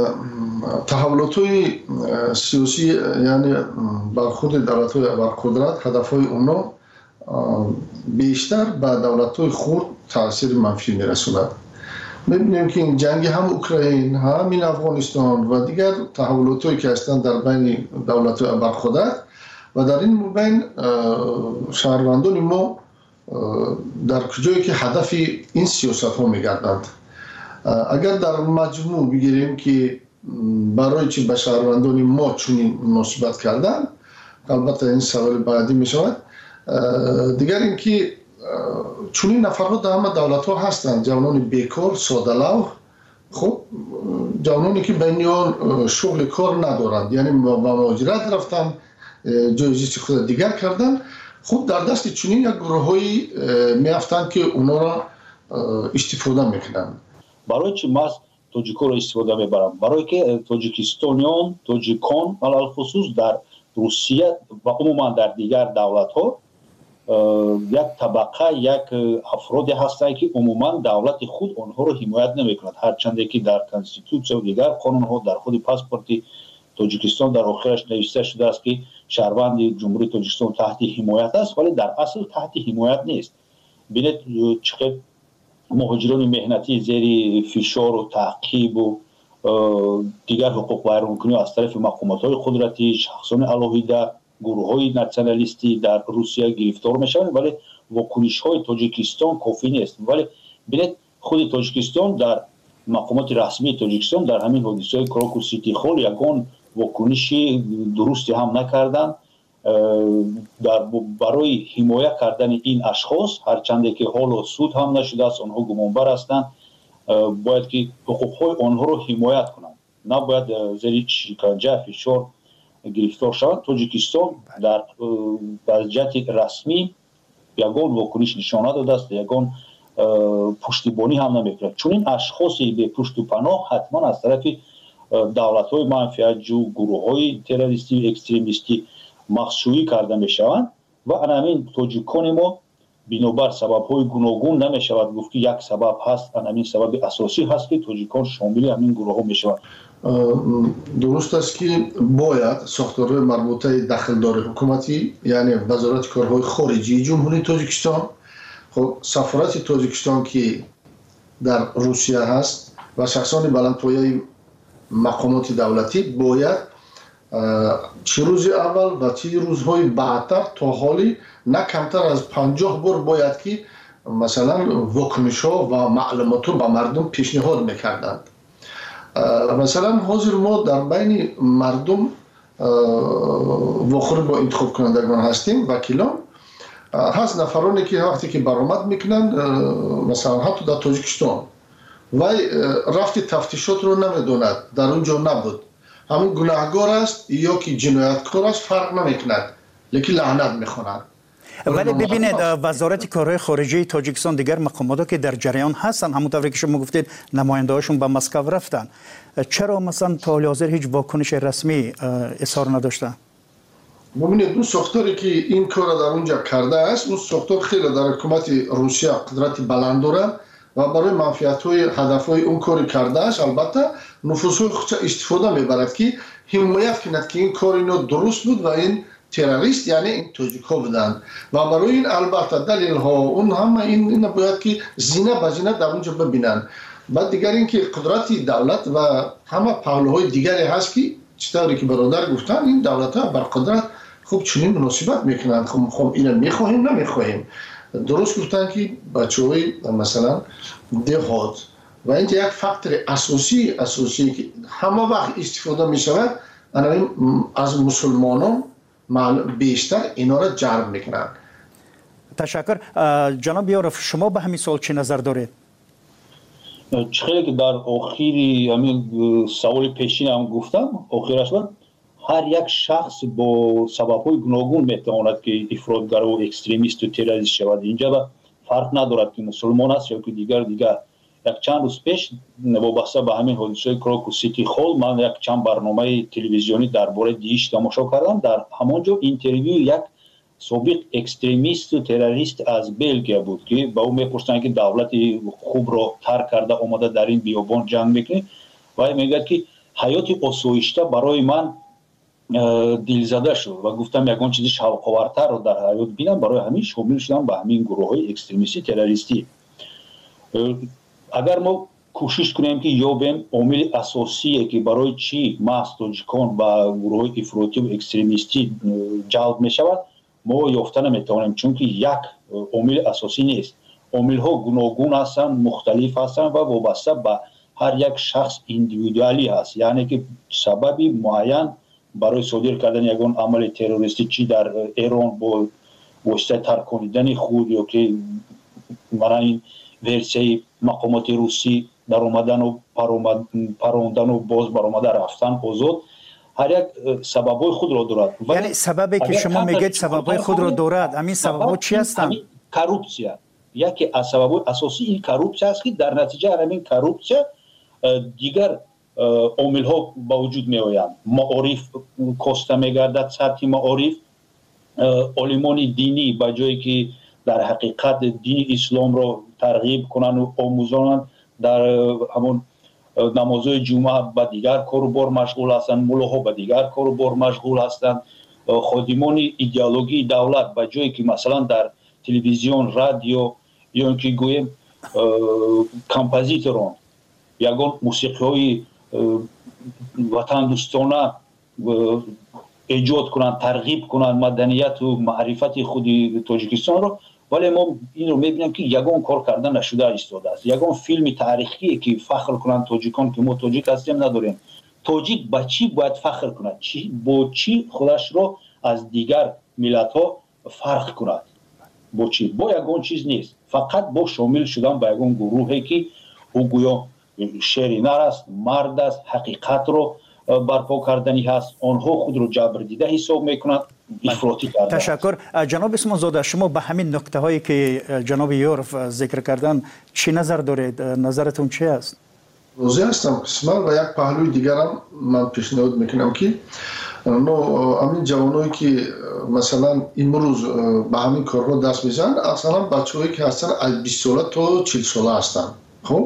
تحولات‌های سیاسی یعنی برخورد دولت‌های ابرقدرت هدف‌های اونا بیشتر به دولت‌های خرد تاثیر منفی می‌رساند. می‌بینیم که این جنگ هم اوکراین، همین افغانستان و دیگر تحولات‌هایی که هستند در بین دولت‌های ابرقدرت و در این بین شهروندان ما در کجایی که هدف این سیاست‌ها می‌گردند. اگر در مجموع بگیریم که برای چی به شهروندان ما چنین مناسبت کردن، البته این سوال بعدی می شود. دیگر اینکه چنین نفرها در همه دولت ها هستند، جوانان بیکار، ساده‌لوح، خب جوانانی که بین آن شغل کار ندارند، یعنی با مهاجرت رفتن، جایزی خود دیگر کردن، خب در دست چنین یک گروه‌هایی میافتند که اونا را استفاده میکنند. برای چی ما توجیکو را استفاده میبرم؟ برای که توجیکستانیان، توجیکان علال خصوص در روسیه و عموما در دیگر دولت ها یک طبقه، یک افرادی هستند که عموما دولت خود آنها را حمایت نمیکند، هرچند که در کنستیتوسیون و دیگر قانون ها، در خود پاسپورت توجیکستان در آخرش نوشته شده است که شهروند جمهوری توجیکستان تحت حمایت است، ولی در اصل تحت حمایت نیست. ببینید چقدر مهاجران مهنتی زیر فشار و تعقیب و دیگر حقوق ویرانکنی از طرف مقامات قدرتی، شخصان علاهیده، گروه‌های ناسیونالیستی در روسیه گرفتار میشوند، ولی واکنش‌های تاجیکستان کافی نیست. ولی ببینید خود تاجیکستان در مقامات رسمی تاجیکستان در همین حادثه کراکوس سیتی هال یگان واکنشی درستی هم نکردند برای حمایت کردن این اشخاص، هرچند که حالا سود هم نشده است، آنها گمانبر هستند، باید که حقوق‌های آنها را حمایت کنند، نباید زیر شکنجه فشار گرفتار شوند. تاجیکستان در وضعیت رسمی یگان واکنش نشان داده است، یگان پشتیبانی هم نمی‌کند. چون این اشخاصی به پشت و پناه حتما از طرف دولت‌های منفعت‌جو، گروه‌های تروریستی و اکستریمیستی مخشویی کرده میشوند و همین توجیکان ما بنابر سبب‌های گوناگون نمیشود گفت که یک سبب هست، همین سبب اساسی هست که توجیکان شامل همین گروه‌ها میشوند. درست است که باید ساختارهای مربوطه دخلدار حکومتی، یعنی وزارت کارهای خارجی جمهوری تاجیکستان، خب سفارت تاجیکستان که در روسیه هست و شخصان بلندپایه مقامات دولتی باید چه روز اول و چه روزهای بعدتر تا حالی نه کمتر از 50 بار باید که مثلا واکنش‌ها و معلومات رو به مردم پیشنهاد میکردند. مثلا حاضر ما در بین مردم واخور با انتخاب کنندگان هستیم، وکیلان هست، نفرانی که وقتی که برآمد میکنند مثلا حتی در تاجیکستان و رفت تفتیشات رو نمیدوند، در اونجا نبود، همون گناهگار است یا که جنایتکار است فرق نمیکند، لیکن لعنت میخواند. ولی ببینید وزارت کارهای خارجه تاجیکستان دیگر مقاماتی که در جریان هستن همونطوری که شما گفتید نماینده‌هاشون به مسکو رفتن، چرا مثلا تا حال حاضر هیچ واکنش رسمی اظهار نداشتن؟ ببینید اون ساختاری که این کار در اونجا کرده است، اون ساختار خیلی در حکومت روسیه قدرت بلند داره و برای منفعت‌های هدف‌های اون کاری کرده است. البته نفوذهای خودش استفاده میبرد که حمایت کند که این کار اینو درست بود و این تروریست یعنی این توجیک‌ها بودند و برای این البته دلیل‌ها اون همه این باید که زینه به زینه در اونجا ببینن. بعد دیگر اینکه قدرت دولت و همه پهلوهای دیگری هست که چطوری که برادر گفتن این دولت‌ها بر قدرت خوب چنین مناسبت میکنند. خب اینو میخواهیم نمیخواهیم. درست گفتن که بچه‌های مثلا دهات و این یک فاکتور اساسی که همه وقت استفاده میشود از مسلمانان بیشتر اینا را جلب میکنند. تشکر. جناب یارف شما به همین سوال چه نظر دارید؟ خیلی که در آخری همین سوال پیشین هم گفتم آخرش بود هر یک شخص با سبب‌های گوناگون میتواند که افراطگر و اکستریمیست و تروریست شود. اینجا فرق ندارد که مسلمان است یا که دیگر یک چند روز پیش وابسته به همین حادثه کراکوس سیتی هال من یک چند برنامه تلویزیونی درباره دیش تماشا کردم. در همانجا اینترویو یک سابق اکستریمیست و تروریست از بلژیک بود که با او میپرسن که دولت خوب را ترک کرده اومده در این بیابان جنگ میکنه و میگه که حیات آسایشته برای من دلزده شد و گفتم یگان چیزی شوق‌آورتر رو در حیات بینم، برای همین شامل شدم به همین گروه‌های اکستریمیستی تروریستی. اگر ما کوشش کنیم که یابیم عامل اساسیه که برای چی محض تاجیکان و گروه‌های افراطی و اکستریمیستی جلب می‌شود ما یافته نمی‌توانیم، چون که یک عامل اساسی نیست. عامل‌ها گوناگون هستند، مختلف هستند و وابسته به هر یک شخص ایندیویدوالی هست، یعنی که سببی معین برای صادر کردن یگان عمل تروریستی چی در ایران با واسطه ترکاندن خود یا که برای این ورسیه مقامات روسی در اومدن و پروندن و باز برآمده رفتن آزاد هر یک سببای خود را دارد. یعنی سببی که شما میگید سببای خود را دارد، همین سبب‌ها چی هستند؟ کروپسیا یکی از سببای اساسی این کروپسیا است که در نتیجه همین کروپسیا دیگر عامل ها با وجود می آیند. معارف کاسته می گردد، سطح معارف عالمان دینی با جایی که در حقیقت دین اسلام را ترغیب کنند و آموزانند در همون نمازهای جمعه با دیگر کار و بار مشغول هستند، ملاها با دیگر کار و بار مشغول هستند. خادمان ایدئولوژی دولت با جایی که مثلا در تلویزیون رادیو یا اینکه گویم کمپوزیتوران یگان موسیقی های وطن دوستانه ایجاد کنند، ترغیب کنند مدنیت و معرفت خود تاجیکستان رو، ولی ما این رو میبینیم که یگان کار کردن نشده ایستاده است. یگان فیلم تاریخی که فخر کنند تاجیکان که ما تاجیک هستیم نداریم. تاجیک با چی باید فخر کند؟ با چی خودش رو از دیگر ملت ها فرق کند؟ با چی؟ با یگان چیز نیست، فقط با شامل شدن به یگان گروهی که او گویا شرینر است، مرد است، حقیقت رو برپا کردنی هست، آنها خود رو جبر دیده حساب میکنند، افراطی کرده. تشکر. جناب اسمان زاده شما به همین نکته هایی که جناب یورف ذکر کردن چی نظر دارید؟ نظرتون چی است؟ راضی هستم قسما و یک پهلوی دیگر هم من پیشنهاد میکنم که همین جوانایی که مثلا امروز به همین کارها دست میزنن اصلا بچه‌هایی که هستن از 20 ساله تا 40 ساله هستن. خب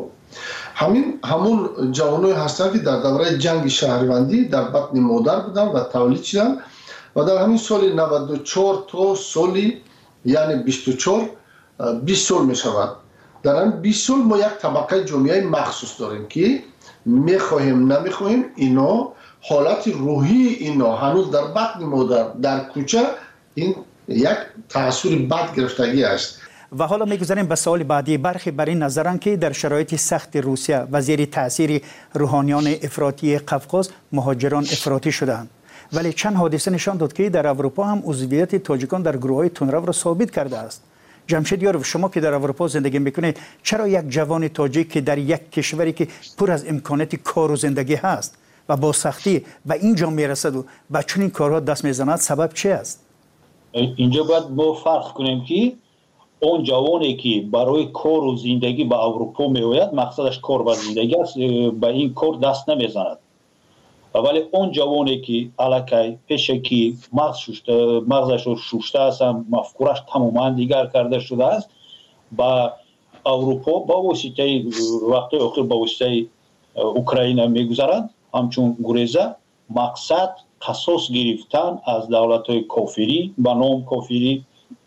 همون جوانایی هستند که در دوره جنگ شهروندی در بطن مادر بودن و تولید شدن و در همین سال 94 تا سالی یعنی 24 20 سال می شود. در این 20 سال ما یک طبقه جامعه مخصوص داریم که میخواهیم نمیخواهیم اینا حالت روحی اینا هنوز در بطن مادر در کوچه این یک تأثیر بد گرفتگی است. و حالا میگذاریم به سوال بعدی. برخی بر این نظرند که در شرایط سخت روسیه و زیر تاثیر روحانیان افراطی قفقاز مهاجران افراطی شدند، ولی چند حادثه نشان داد که در اروپا هم عضویت تاجیکان در گروه‌های تندرو را ثابت کرده است. جمشید یارف شما که در اروپا زندگی میکنید چرا یک جوان تاجیک که در یک کشوری که پر از امکانات کار و زندگی هست و با سختی و اینجا میرسد و به چنین کارها دست میزند سبب چی است؟ اینجا باید ما فرق کنیم که اون جوانی که برای کار و زندگی به اروپا میآید مقصدش کار و زندگی است، به این کار دست نمیزند. ولی اون جوانی که الکی پیش که مغزش رو شوشته است، مفکورش تماما دیگر کرده شده است، با اروپا با واسطه وقت اخیر با واسطه اوکراین میگذرند. همچون گریزه مقصد قصاص گرفتن از دولت‌های کافری به نام کافری،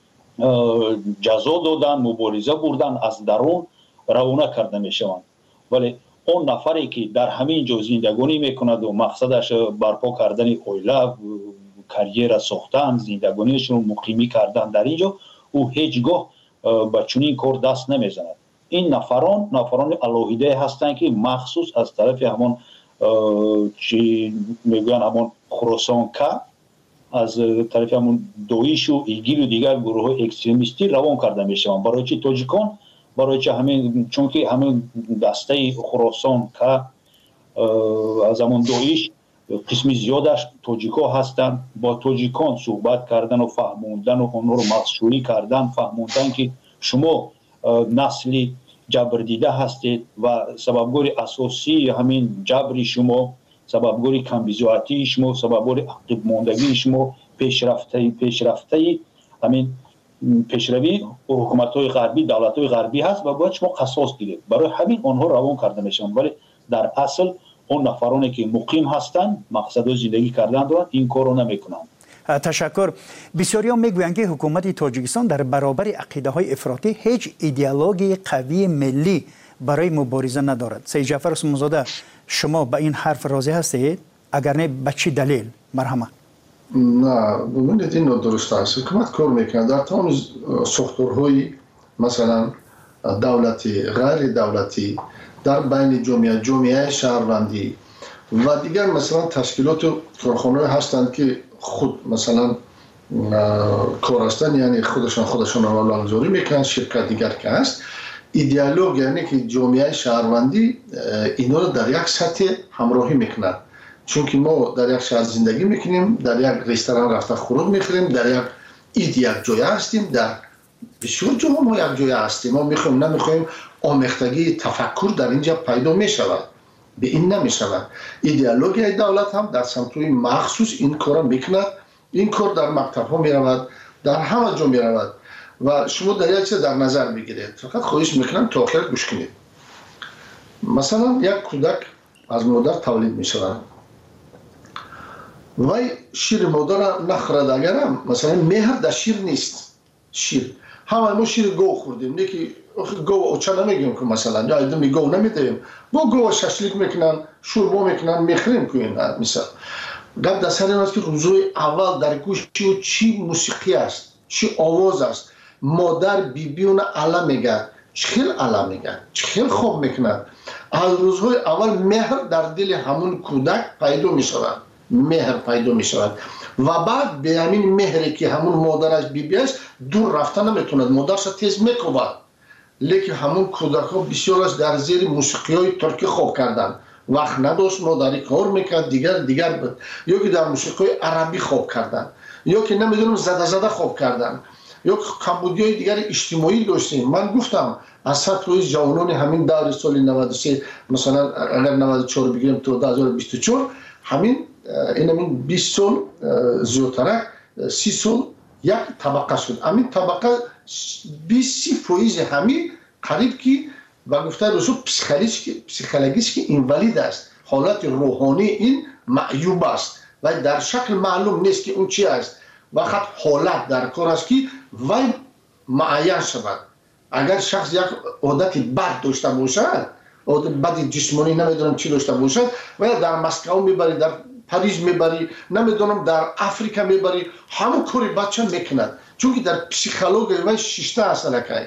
جزا دادن، مبارزه بردن، از درون روانه کرده میشوند. ولی اون نفری که در همین جا زندگانی میکند و مقصدش برپا کردن اویله، کریر ساختن، زندگانیش رو مقیمی کردن در اینجا، او هیچگاه به چنین کار دست نمیزند. این نفران الهیده هستند که مخصوص از طرف همان چی میگوین همان خراسان که از طرف همون دویش و ایگیل و دیگر گروه های اکستریمیستی روان کرده میشوند. برای چی تاجیکان؟ برای چی همین، چون که همین دسته خراسان که از همون دویش قسمی زیادش تاجیکا هستند، با تاجیکان صحبت کردن و فهموندن و اونها رو مخشوری کردن، فهموندن که شما نسلی جبر دیده هستید و سببگوری اساسی همین جبری شما، سببگوری کمبیزواتی شما، سببگوری عقب ماندگی شما، پیشرفته همین پیشروی حکومت‌های غربی، دولت‌های غربی هست و باید شما قصاص گیرید. برای همین آنها روان کرده میشن، ولی در اصل اون نفرانی که مقیم هستند، مقصد زندگی کردن دارند، این کار رو نمیکنند. تشکر. بسیاری میگویند که حکومت تاجیکستان در برابر عقیده های افراطی هیچ ایدئولوژی قوی ملی برای مبارزه ندارد. سید جعفر عثمانزاده، شما به این حرف راضی هستید؟ اگر نه به چه دلیل؟ مرحمت. نه، ببینید این درست است. حکومت کار میکنه در تمام ساختارهای مثلا دولتی، غیر دولتی، در بین جامعه شهروندی و دیگر مثلا تشکیلات و کارخانه هستند که خود مثلا کار هستند، یعنی خودشان رولگذاری میکنن. شرکت دیگر که هست ایدئولوژی، یعنی که جامعه شهروندی اینا رو در یک سطح همراهی میکنند. چون که ما در یک شهر زندگی میکنیم، در یک رستوران رفته خوراک میخوریم، در یک جای هستیم، در بسیار جاها ما یک جای هستیم. ما میخوایم نمیخوایم آمیختگی تفکر در اینجا پیدا میشود، به این نمیشود. ایدئولوژی دولت هم در سمت‌های مخصوص این کار میکند. این کار در مکتب ها میرود، در همه جا میرود و شما در یک چیز در نظر بگیرید. فقط خواهش میکنم تا آخر گوش کنید. مثلا یک کودک از مادر تولید میشود، وای شیر مادر نخورد، اگر مثلا مهر در شیر نیست. شیر همه ما شیر گو خوردیم، نه که گو اوچه نمیگیم که مثلا یا ایدمی گو نمیدیم، با گو ششلیک میکنن، شوربا میکنن، میخریم که این مثلا گفت در سر این است که روزهای اول در گوش چی موسیقی است، چی آواز است. مادر بیبی اون علا میگه، چخیل علا میگه، چخیل خوب میکنن. از روزهای اول مهر در دل همون کودک پیدا میشود، مهر پیدا میشود و بعد به همین مهری که همون مادرش بیبی است دور رفتن نمیتوند، مادرش تیز میکوبد. لیکن همون کودک ها بسیارش در زیر موسیقی های ترکی خوب کردن، وقت نداشت مادری کار میکرد، دیگر بود، یا که در موسیقی های عربی خوب کردن، یا که نمیدونم زده خوب کردن، یا کمبودی های دیگر اجتماعی داشتیم. من گفتم از سطح جوانان همین دور سال 93 مثلا اگر 94 بگیریم تا 2024 همین 20 سال زیادتر 30 سال یک طبقه شد. همین طبقه 20% همین قریب که و گفته رسول پسیکولوژیش که اینوالید است، حالت روحانی این معیوب است و در شکل معلوم نیست که اون چی است. وقت حالت در کار است که وای معین شود. اگر شخص یک عادت بد داشته باشد، عادت بد جسمانی نمیدونم چی داشته باشد و در مسکو میبری، در پاریس میبری، نمیدونم در افریقا میبری، همون کاری بچه میکند، چون که در پسیکولوژی و شیشته اصلا که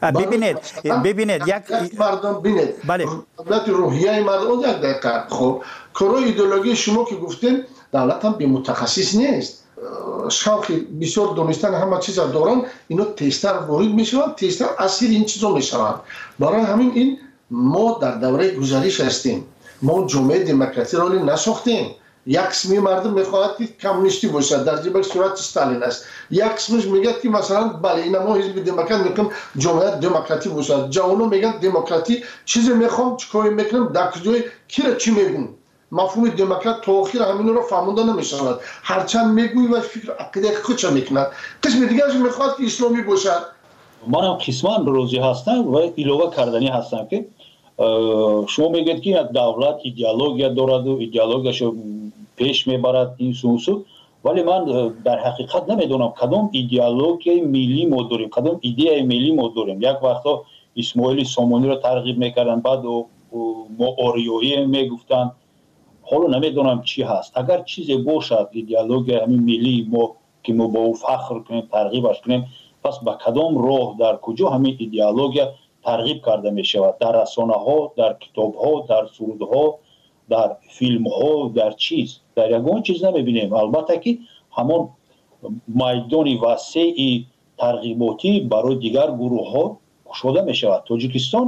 ببینید یک مردم ببینید بله دولت روحیه مردم یک دقیقه. خب کارای ایدئولوژی شما که گفتین دولت هم به متخصص نیست، شوق بسیار دانستن همه چیز دارن، اینا تستر وارد میشوند، تستر اسیر این چیزا میشوند. برای همین این ما در دوره گذشته هستیم، ما جامعه دموکراسی را نساختیم. یک قسمی مردم میخواهد که کمونیستی باشد در جبه صورت استالین است، یک قسمش میگه که مثلا بله این ما حزب دموکرات میکنم جمهوری دموکراتی باشد. جوانو میگن دموکراتی چیزی میخوام چیکار میکنم در کجای کی را چی میگم. مفهوم دموکرات تا آخر همین رو فهمونده نمیشود، هرچند میگوی و فکر عقیده خودش میکند. قسم دیگرش میخواد که اسلامی باشد. منم قسمان روزی هستم و ایلوه کردنی هستم که شما میگید که یک دولت ایدئولوژی دارد و ایدئولوژیشو پیش میبرد این سوسو، ولی من در حقیقت نمیدونم کدام ایدئولوژی ملی ما داریم، کدام ایده ملی ما داریم. یک وقتا اسماعیل سامانی رو ترغیب میکردن، بعد ما اوریویی میگفتن، حالا نمیدونم چی هست. اگر چیزی باشد ایدئولوژی همین ملی ما که ما با او فخر کنیم ترغیبش کنیم، پس به کدام راه در کجا همین ایدئولوژی ترغیب کرده می شود؟ در رسانه ها، در کتاب ها، در سرود ها، در فیلم ها، در چیز در یگان چیز نمی بینیم. البته که همان میدان وسیع ترغیباتی برای دیگر گروه ها گشوده می شود. تاجیکستان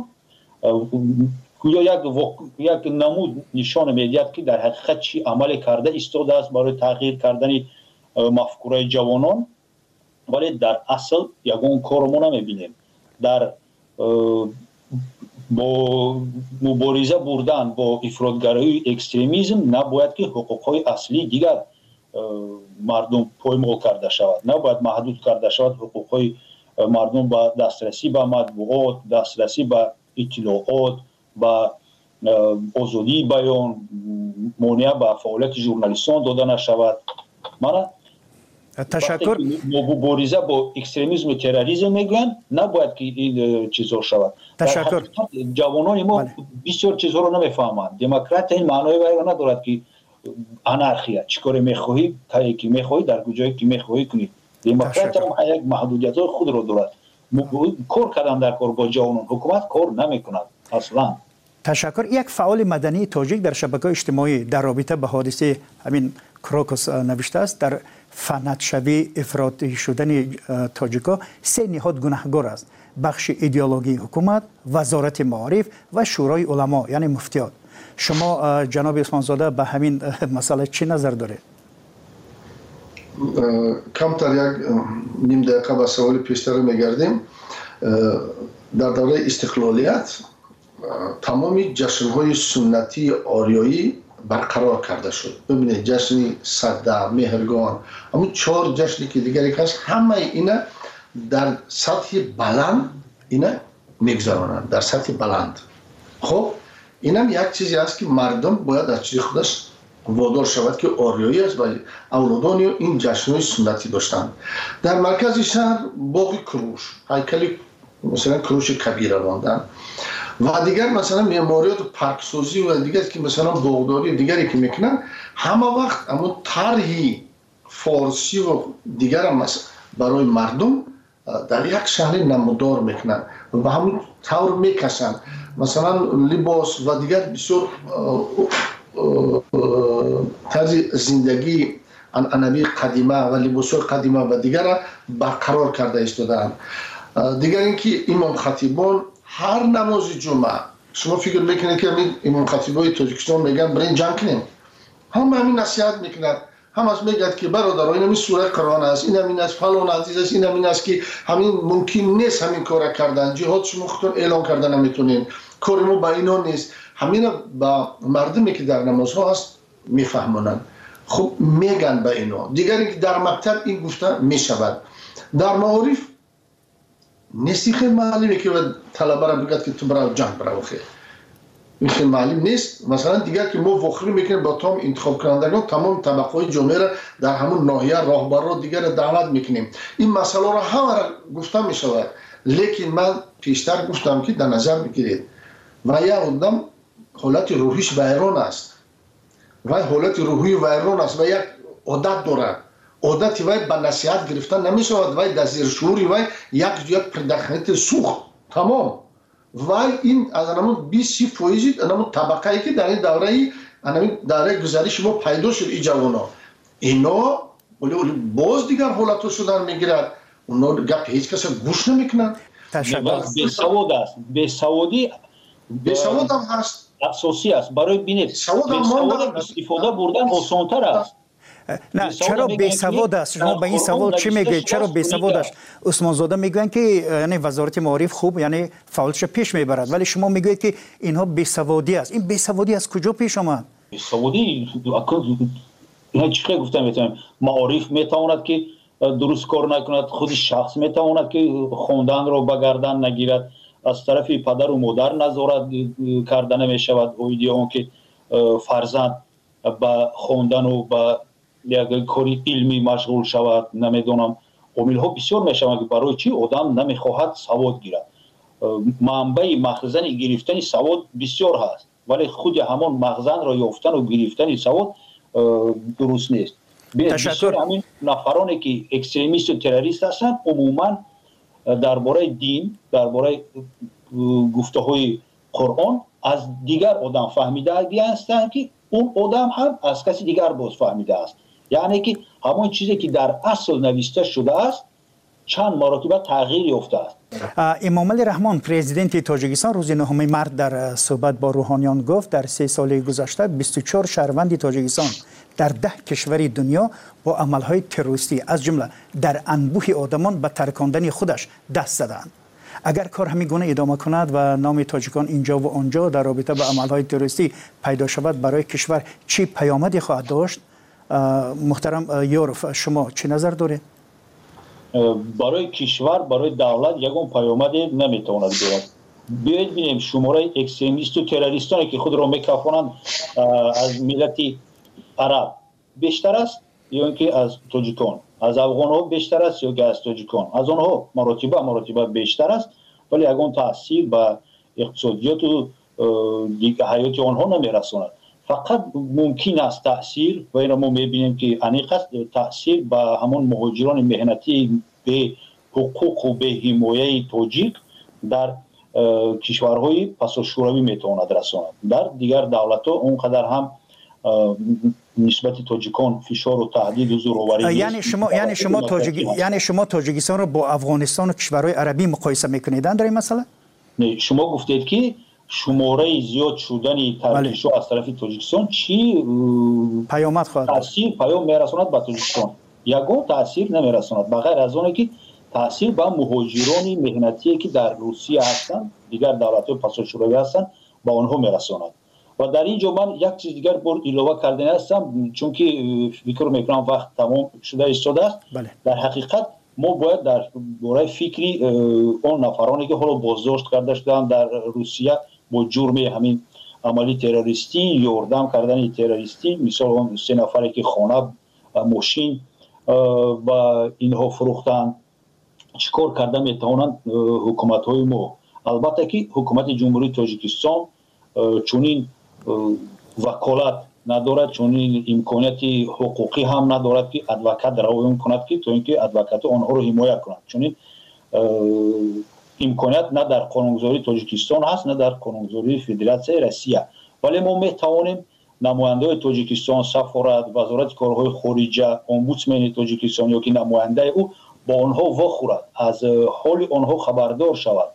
یک نمود نشان میدهد که در حقیقت چی عمل کرده ایستاده است برای تغییر کردن مفکوره جوانان، ولی در اصل یگان کار ما نمیبینیم. در با مبارزه بردن با افراطگرایی اکستریمیسم نباید که حقوقهای اصلی دیگر مردم پایمال کرده شود، نباید محدود کرده شود حقوقهای مردم به دسترسی به مطبوعات، دسترسی به اطلاعات، به آزادی بیان، مانع به فعالیت ژورنالیستان داده نشود. من تشکر. مبارزه با اکستریمیسم و تروریسم میگن نباید که این چیزا شود. تشکر. جوانان ما بسیار چیزها رو نمیفهمند. دموکرات این معنای وای ندارد که انارخیا چیکار میخواهی که میخواهی در کجایی که میخواهی کنی. دموکرات هم یک محدودیت‌های خود رو دارد. کار کردن در کار با جوانان، حکومت کار نمیکند اصلا. تشکر. یک فعال مدنی تاجیک در شبکه‌های اجتماعی در رابطه با حادثه همین کروکوس نوشته است در فنتشوی افراطی شدن تاجیکا 3 نهاد گناهکار است: بخش ایدئولوژی حکومت، وزارت معارف و شورای علما یعنی مفتیان. شما جناب عثمانزاده به همین مسئله چی نظر دارید؟ کمتر یک نیم دقیقه به سوال پیشتر میگردیم. در دوره استقلالیت تمامی جشن‌های سنتی آریایی برقرار کرده شد. ببینید جشن صده، مهرگان، اما 4 جشنی که دیگری هست، همه اینا در سطح بلند اینا میگذرانند، در سطح بلند. خب این هم یک چیزی است که مردم باید از چیز خودش وادار شود که آریایی است و اولادان این جشن‌های سنتی داشتند. در مرکز شهر باغ کروش، هیکل مثلا کروش کبیر راندن و دیگر مثلا معماریات پارکسازی و دیگر که مثلا باغداری دیگری که میکنن، همه وقت اما طرحی فارسی و دیگر هم برای مردم در یک شهر نمودار میکنن و همون طور میکشن. مثلا لباس و دیگر بسیار طرز زندگی عنعنوی قدیمه و لباس‌های قدیمه و دیگر برقرار کرده ایستادند. دیگر اینکه امام خطیبان هر نماز جمعه، شما فکر میکنید که امام خطیبای تاجیکستان میگن برین جنگ کنیم، همین نصیحت میکنند، هم از میگد که برادر این همین سوره قرآن است، این همین است، فلان عزیز است، این همین است که همین ممکن نیست همین کار کردن، جهاد شما خودتون اعلان کردن نمیتونین، کار ما با اینا نیست. همین با مردمی که در نمازها هست میفهمونن. خب میگن به اینا. دیگری که در مکتب این گفته میشود. در معارف نیستی خیلی معلومه که طلبه را بگد که تو برای جنگ برای خیلی این خیلی معلوم نیست. مثلا دیگر که ما وخری میکنیم با تمام انتخاب کنندگان، تمام طبقه جامعه را در همون ناحیه راهبر را دیگر دعوت میکنیم. این مسئله را همه را گفته میشود، لیکن من پیشتر گفتم که در نظر بگیرید و یک آدم حالت روحیش ویران است و حالت روحی ویران است و یک عادت دارد. عادت وی به نصیحت گرفتن نمیشود، وی در زیر شعوری وی یک پرداخت سوخت تمام. وی این از انمون 20% انمون طبقه ای که در این دوره گذشته ما پیدا شد این جوانا، اینا باز دیگر حالت شدن میگیرد، اونا گپ هیچ کس گوش نمیکنن. بسواد است، بسواد هم هست. اساسی است. برای بینید سواد استفاده بردن آسان‌تر است. نه چرا بی‌سواد است؟ شما به این سوال چی میگید؟ چرا بی‌سواد است؟ عثمان زاده میگن که یعنی وزارت معارف خوب یعنی فعالیتش پیش میبرد، ولی شما میگوید که اینها بی‌سوادی است. این بی‌سوادی از کجا پیش آمد؟ بی‌سوادی نه چیزی گفتم معارف میتواند که درست کار نکند، خود شخص میتواند که خوندن رو به گردن نگیرد، از طرف پدر و مادر نظارت کردن میشود اویدی اون که فرزند با خوندن و با یک کاری علمی مشغول شود. نمیدونم عامل ها بسیار میشوند که برای چی آدم نمیخواهد سواد گیرد. منبع مخزن گرفتن سواد بسیار هست، ولی خود همان مخزن را یافتن و گرفتن سواد درست نیست. بسیار همین نفرانی که اکستریمیست و تروریست هستند عموما درباره دین، درباره گفته های قرآن از دیگر آدم فهمیده هستند که اون آدم هم از کسی دیگر باز فهمیده است. یعنی که همون چیزی که در اصل نوشته شده است چند مرتبه تغییر یافته است. امام علی رحمان پرزیدنت تاجیکستان روز 9 مارس در صحبت با روحانیان گفت در 3 سال گذشته 24 شهروند تاجیکستان در 10 کشور دنیا با عملهای تروریستی از جمله در انبوه آدمان به ترکاندن خودش دست زدند. اگر کار همین گونه ادامه کند و نام تاجیکان اینجا و آنجا در رابطه با عملهای تروریستی پیدا شود، برای کشور چی پیامدی خواهد داشت؟ محترم یورف شما چه نظر دارید؟ برای کشور، برای دولت یگان پیامدی نمیتواند دارد. بیایید ببینیم شماره اکستریمیست و تروریستانی که خود را میکافانند از ملت عرب بیشتر است یا اینکه از تاجیکان، از افغان ها بیشتر است یا که از تاجیکان، از آنها مراتبه بیشتر است، ولی یگان تاثیر به اقتصادیات و حیات آنها نمیرساند. فقط ممکن است تاثیر و این ما میبینیم که انیق است تاثیر به همون مهاجران مهنتی به حقوق و به حمایه تاجیک در کشورهای پساشوروی میتواند رساند. در دیگر دولت‌ها اونقدر هم نسبت تاجیکان فشار و تهدید و زورآوری یعنی شما تاجیکستان رو با افغانستان و کشورهای عربی مقایسه میکنید در این مسئله؟ نه، شما گفتید که شماره زیاد شدن ترکیش از طرف تاجیکستان چی پیامد خواهد تاثیر پیام میرساند به تاجیکستان؟ یگان تاثیر نمیرساند بغیر از اون که تاثیر به مهاجران مهنتی که در روسیه هستند، دیگر دولت‌های پساشوروی هستند، با آنها میرساند. و در اینجا من یک چیز دیگر علاوه کردن هستم، چون که فکر میکنم وقت تمام شده ایستاده است. در حقیقت ما باید در باره فکری اون نفرانی که حالا بازداشت کرده شدن در روسیه با جرم همین عملی تروریستی، یاردم کردن تروریستی، مثال اون 3 نفری که خانه ماشین و اینها فروختن، چیکار کرده میتوانند حکومت های ما؟ البته که حکومت جمهوری تاجیکستان چونین وکالت ندارد، چونین امکانیتی حقوقی هم ندارد که ادوکات روایت کند که تو اینکه ادوکات آنها رو حمایت کند. چونین امکانیت نه در قانونگذاری تاجیکستان هست نه در قانونگذاری فدراسیون روسیه. ولی ما میتوانیم نماینده تاجیکستان، سفارت، وزارت کارهای خارجه، امبودسمن تاجیکستان یا که نماینده او با آنها وخورد، از حال آنها خبردار شود،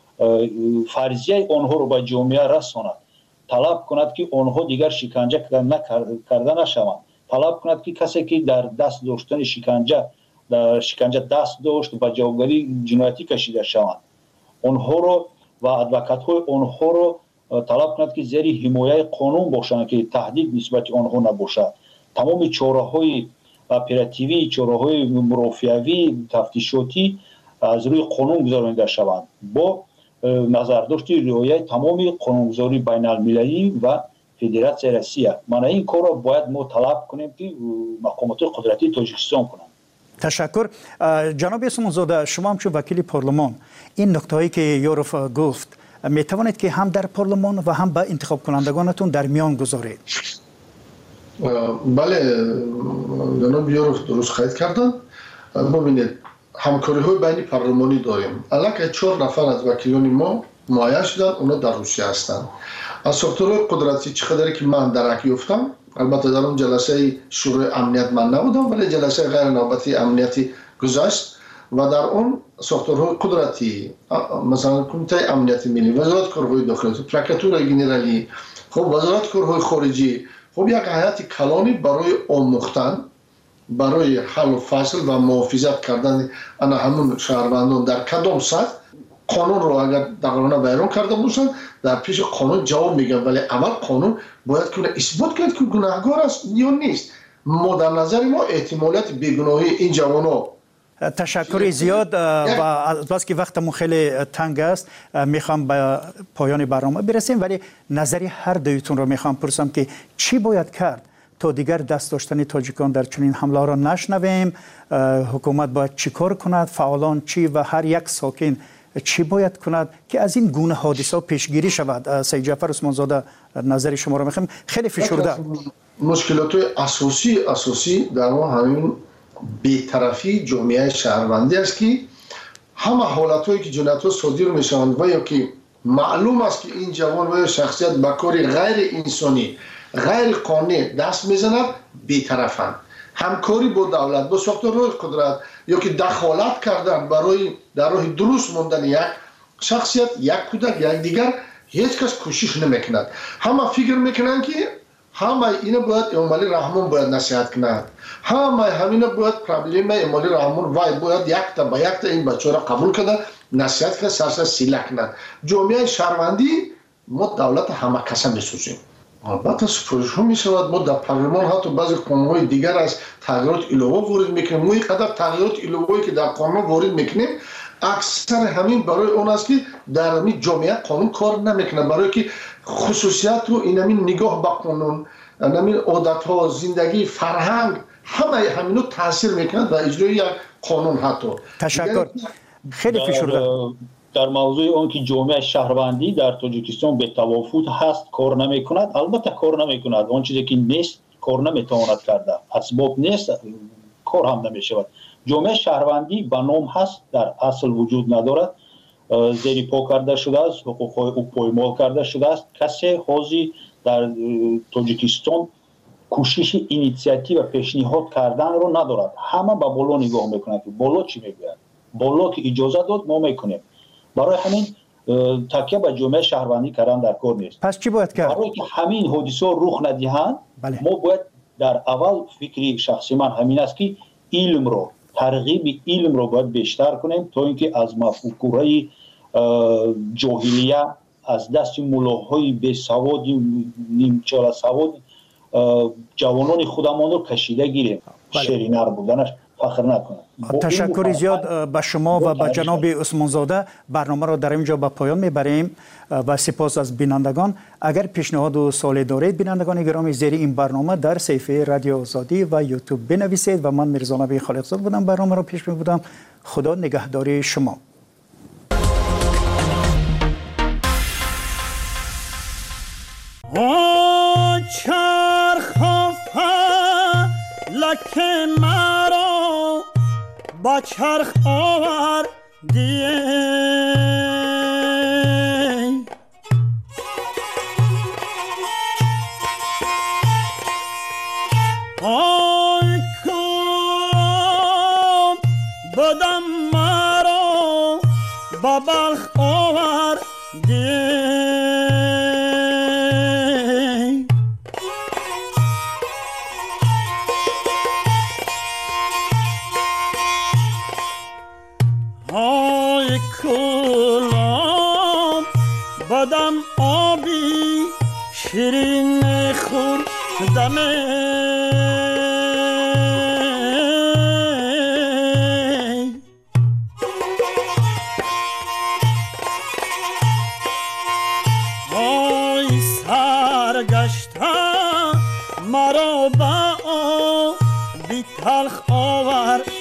فرضیه آنها رو به جامعه رساند، طلب کند که آنها دیگر شکنجه کرده نشوند، طلب کند که کسی که در دست داشتن شکنجه دست داشت به جوابگری جنایتی کشیده شوند، آنها رو و ادوکات های آنها رو طلب کند که زیر حمایه قانون باشند که تهدید نسبت آنها نباشد. تمام چاره‌های اپراتیوی، چاره‌های مرافعوی، تفتیشاتی از روی قانون گذرانده شوند با نظرداشت رعایت تمام قانونگذاری بین المللی و فدراسیون روسیه. من این کار را باید ما طلب کنیم که مقامات قدرتی تاجیکستان کنند. تشکر. جناب عثمان زاده، شما هم چون وکیل پارلمان این نکته‌ای که یوروف گفت می توانید که هم در پارلمان و هم با انتخاب کنندگانتون در میان گذارید؟ بله جناب یوروف درست خواهید کردن. ببینید همکاری های بین پارلمانی داریم. الان 4 نفر از وکیلان ما معین شدن، اونا در روسیه هستند. از ساختارهای قدرتی چقدر که من درک یافتم، البته در اون جلسه شورای امنیت من نبودم، ولی جلسه غیر نوبتی امنیتی گذشت و در اون ساختارهای قدرتی مثلا کمیته امنیت ملی، وزارت کارهای داخلی، پروکراتور گنرالی، خب وزارت کارهای خارجی، خب یک هیئت کلانی برای آموختن، برای حل و فصل و محافظت کردن انا همون شهروندان در کدام سطح قانون رو اگر دقیقاً بیان کرده باشن در پیش قانون جواب میگن، ولی اول قانون باید کنه اثبات کرد که گناهکار است یا نیست. ما در نظر ما احتمالیت بیگناهی این جوانان. تشکر زیاد و البته که وقتمون خیلی تنگ است میخوام به پایان برنامه برسیم، ولی نظری هر دویتون رو میخوام پرسم که چی باید کرد تا دیگر دست داشتن تاجیکان در چنین حمله را نشنویم؟ حکومت باید چی کار کند؟ فعالان چی و هر یک ساکن چی باید کند که از این گونه حادثه پیشگیری شود؟ سید جعفر عثمان زاده نظر شما را میخوام. خیلی فشرده مشکلات اساسی در همین بی‌طرفی جامعه شهروندی است که همه حالت‌هایی که جنایت‌ها صادر میشوند و یا که معلوم است که این جوان و شخصیت به کار غیر انسانی غیر قانونی دست میزند بی‌طرفند. همکاری با دولت، با ساختارهای قدرت یا که دخالت کردن برای در راه درست ماندن یک شخصیت، یک کودک، یک دیگر، هیچ کس کوشش نمیکند. همه فکر میکنند که همه اینا باید امالی رحمان باید نصیحت کند، همه همینا باید پرابلم امالی رحمان وای باید یک تا این بچه را قبول کنه، نصیحت کنه، سرسر سیله کند. جامعه شهروندی ما دولت همه کسا میسوزیم. البته سفارش ها می شود، ما در پارلمان حتی بعضی قانون‌های دیگر از تغییرات علاوه وارد میکنیم. ما اینقدر تغییرات علاوه‌ای که در قانون وارد میکنیم اکثر همین برای اون است که در همین جامعه قانون کار نمیکنه، برای که خصوصیت و این همین نگاه به قانون، همین عادت ها، زندگی، فرهنگ همه همینو تاثیر میکنه در اجرای یک قانون. حتی تشکر. خیلی فشرده در موضوع اون که جامعه شهروندی در تاجیکستان به توافق هست کار نمی کند، البته کار نمی کند. اون چیزی که نیست کار نمی تواند کرده، اسباب نیست کار هم نمی شود. جامعه شهروندی به نام هست، در اصل وجود ندارد، زیر پا کرده شده است، حقوقهای او پایمال کرده شده است. کسی حاضی در تاجیکستان کوشش اینیشیاتیو و پیشنهاد کردن رو ندارد. همه به بالا نگاه میکنند که بالا چی میگوید، بالا که اجازه داد ما میکنیم. برای همین تکیه به جامعه شهروندی کردن در کار نیست. پس چی باید کرد؟ برای که همین حادثه رخ ندهند ما باید در اول فکری شخصی من همین است که علم رو، ترغیب علم رو باید بیشتر کنیم تا اینکه از مفکوره جاهلیه، از دست ملاهای بی سواد، نیمچال سواد جوانان خودمان رو کشیده گیریم. شیرینر بودنش فخر نکنم. تشکر زیاد به شما و به جناب عثمان زاده. برنامه را در اینجا به پایان میبریم و سپاس از بینندگان. اگر پیشنهاد و سوالی دارید بینندگان گرامی، زیر این برنامه در صفحه رادیو آزادی و یوتیوب بنویسید و من میرزا نبی خالقزاد بودم برنامه را پیش میبردم. خدا نگهداری شما. لکن مرا با چرخ آوردی، آی کام بدم مرا با بلخ آوردی. بدم آبی شیرین خوردم، آی سرگشته مرا با آبی تلخ آورد.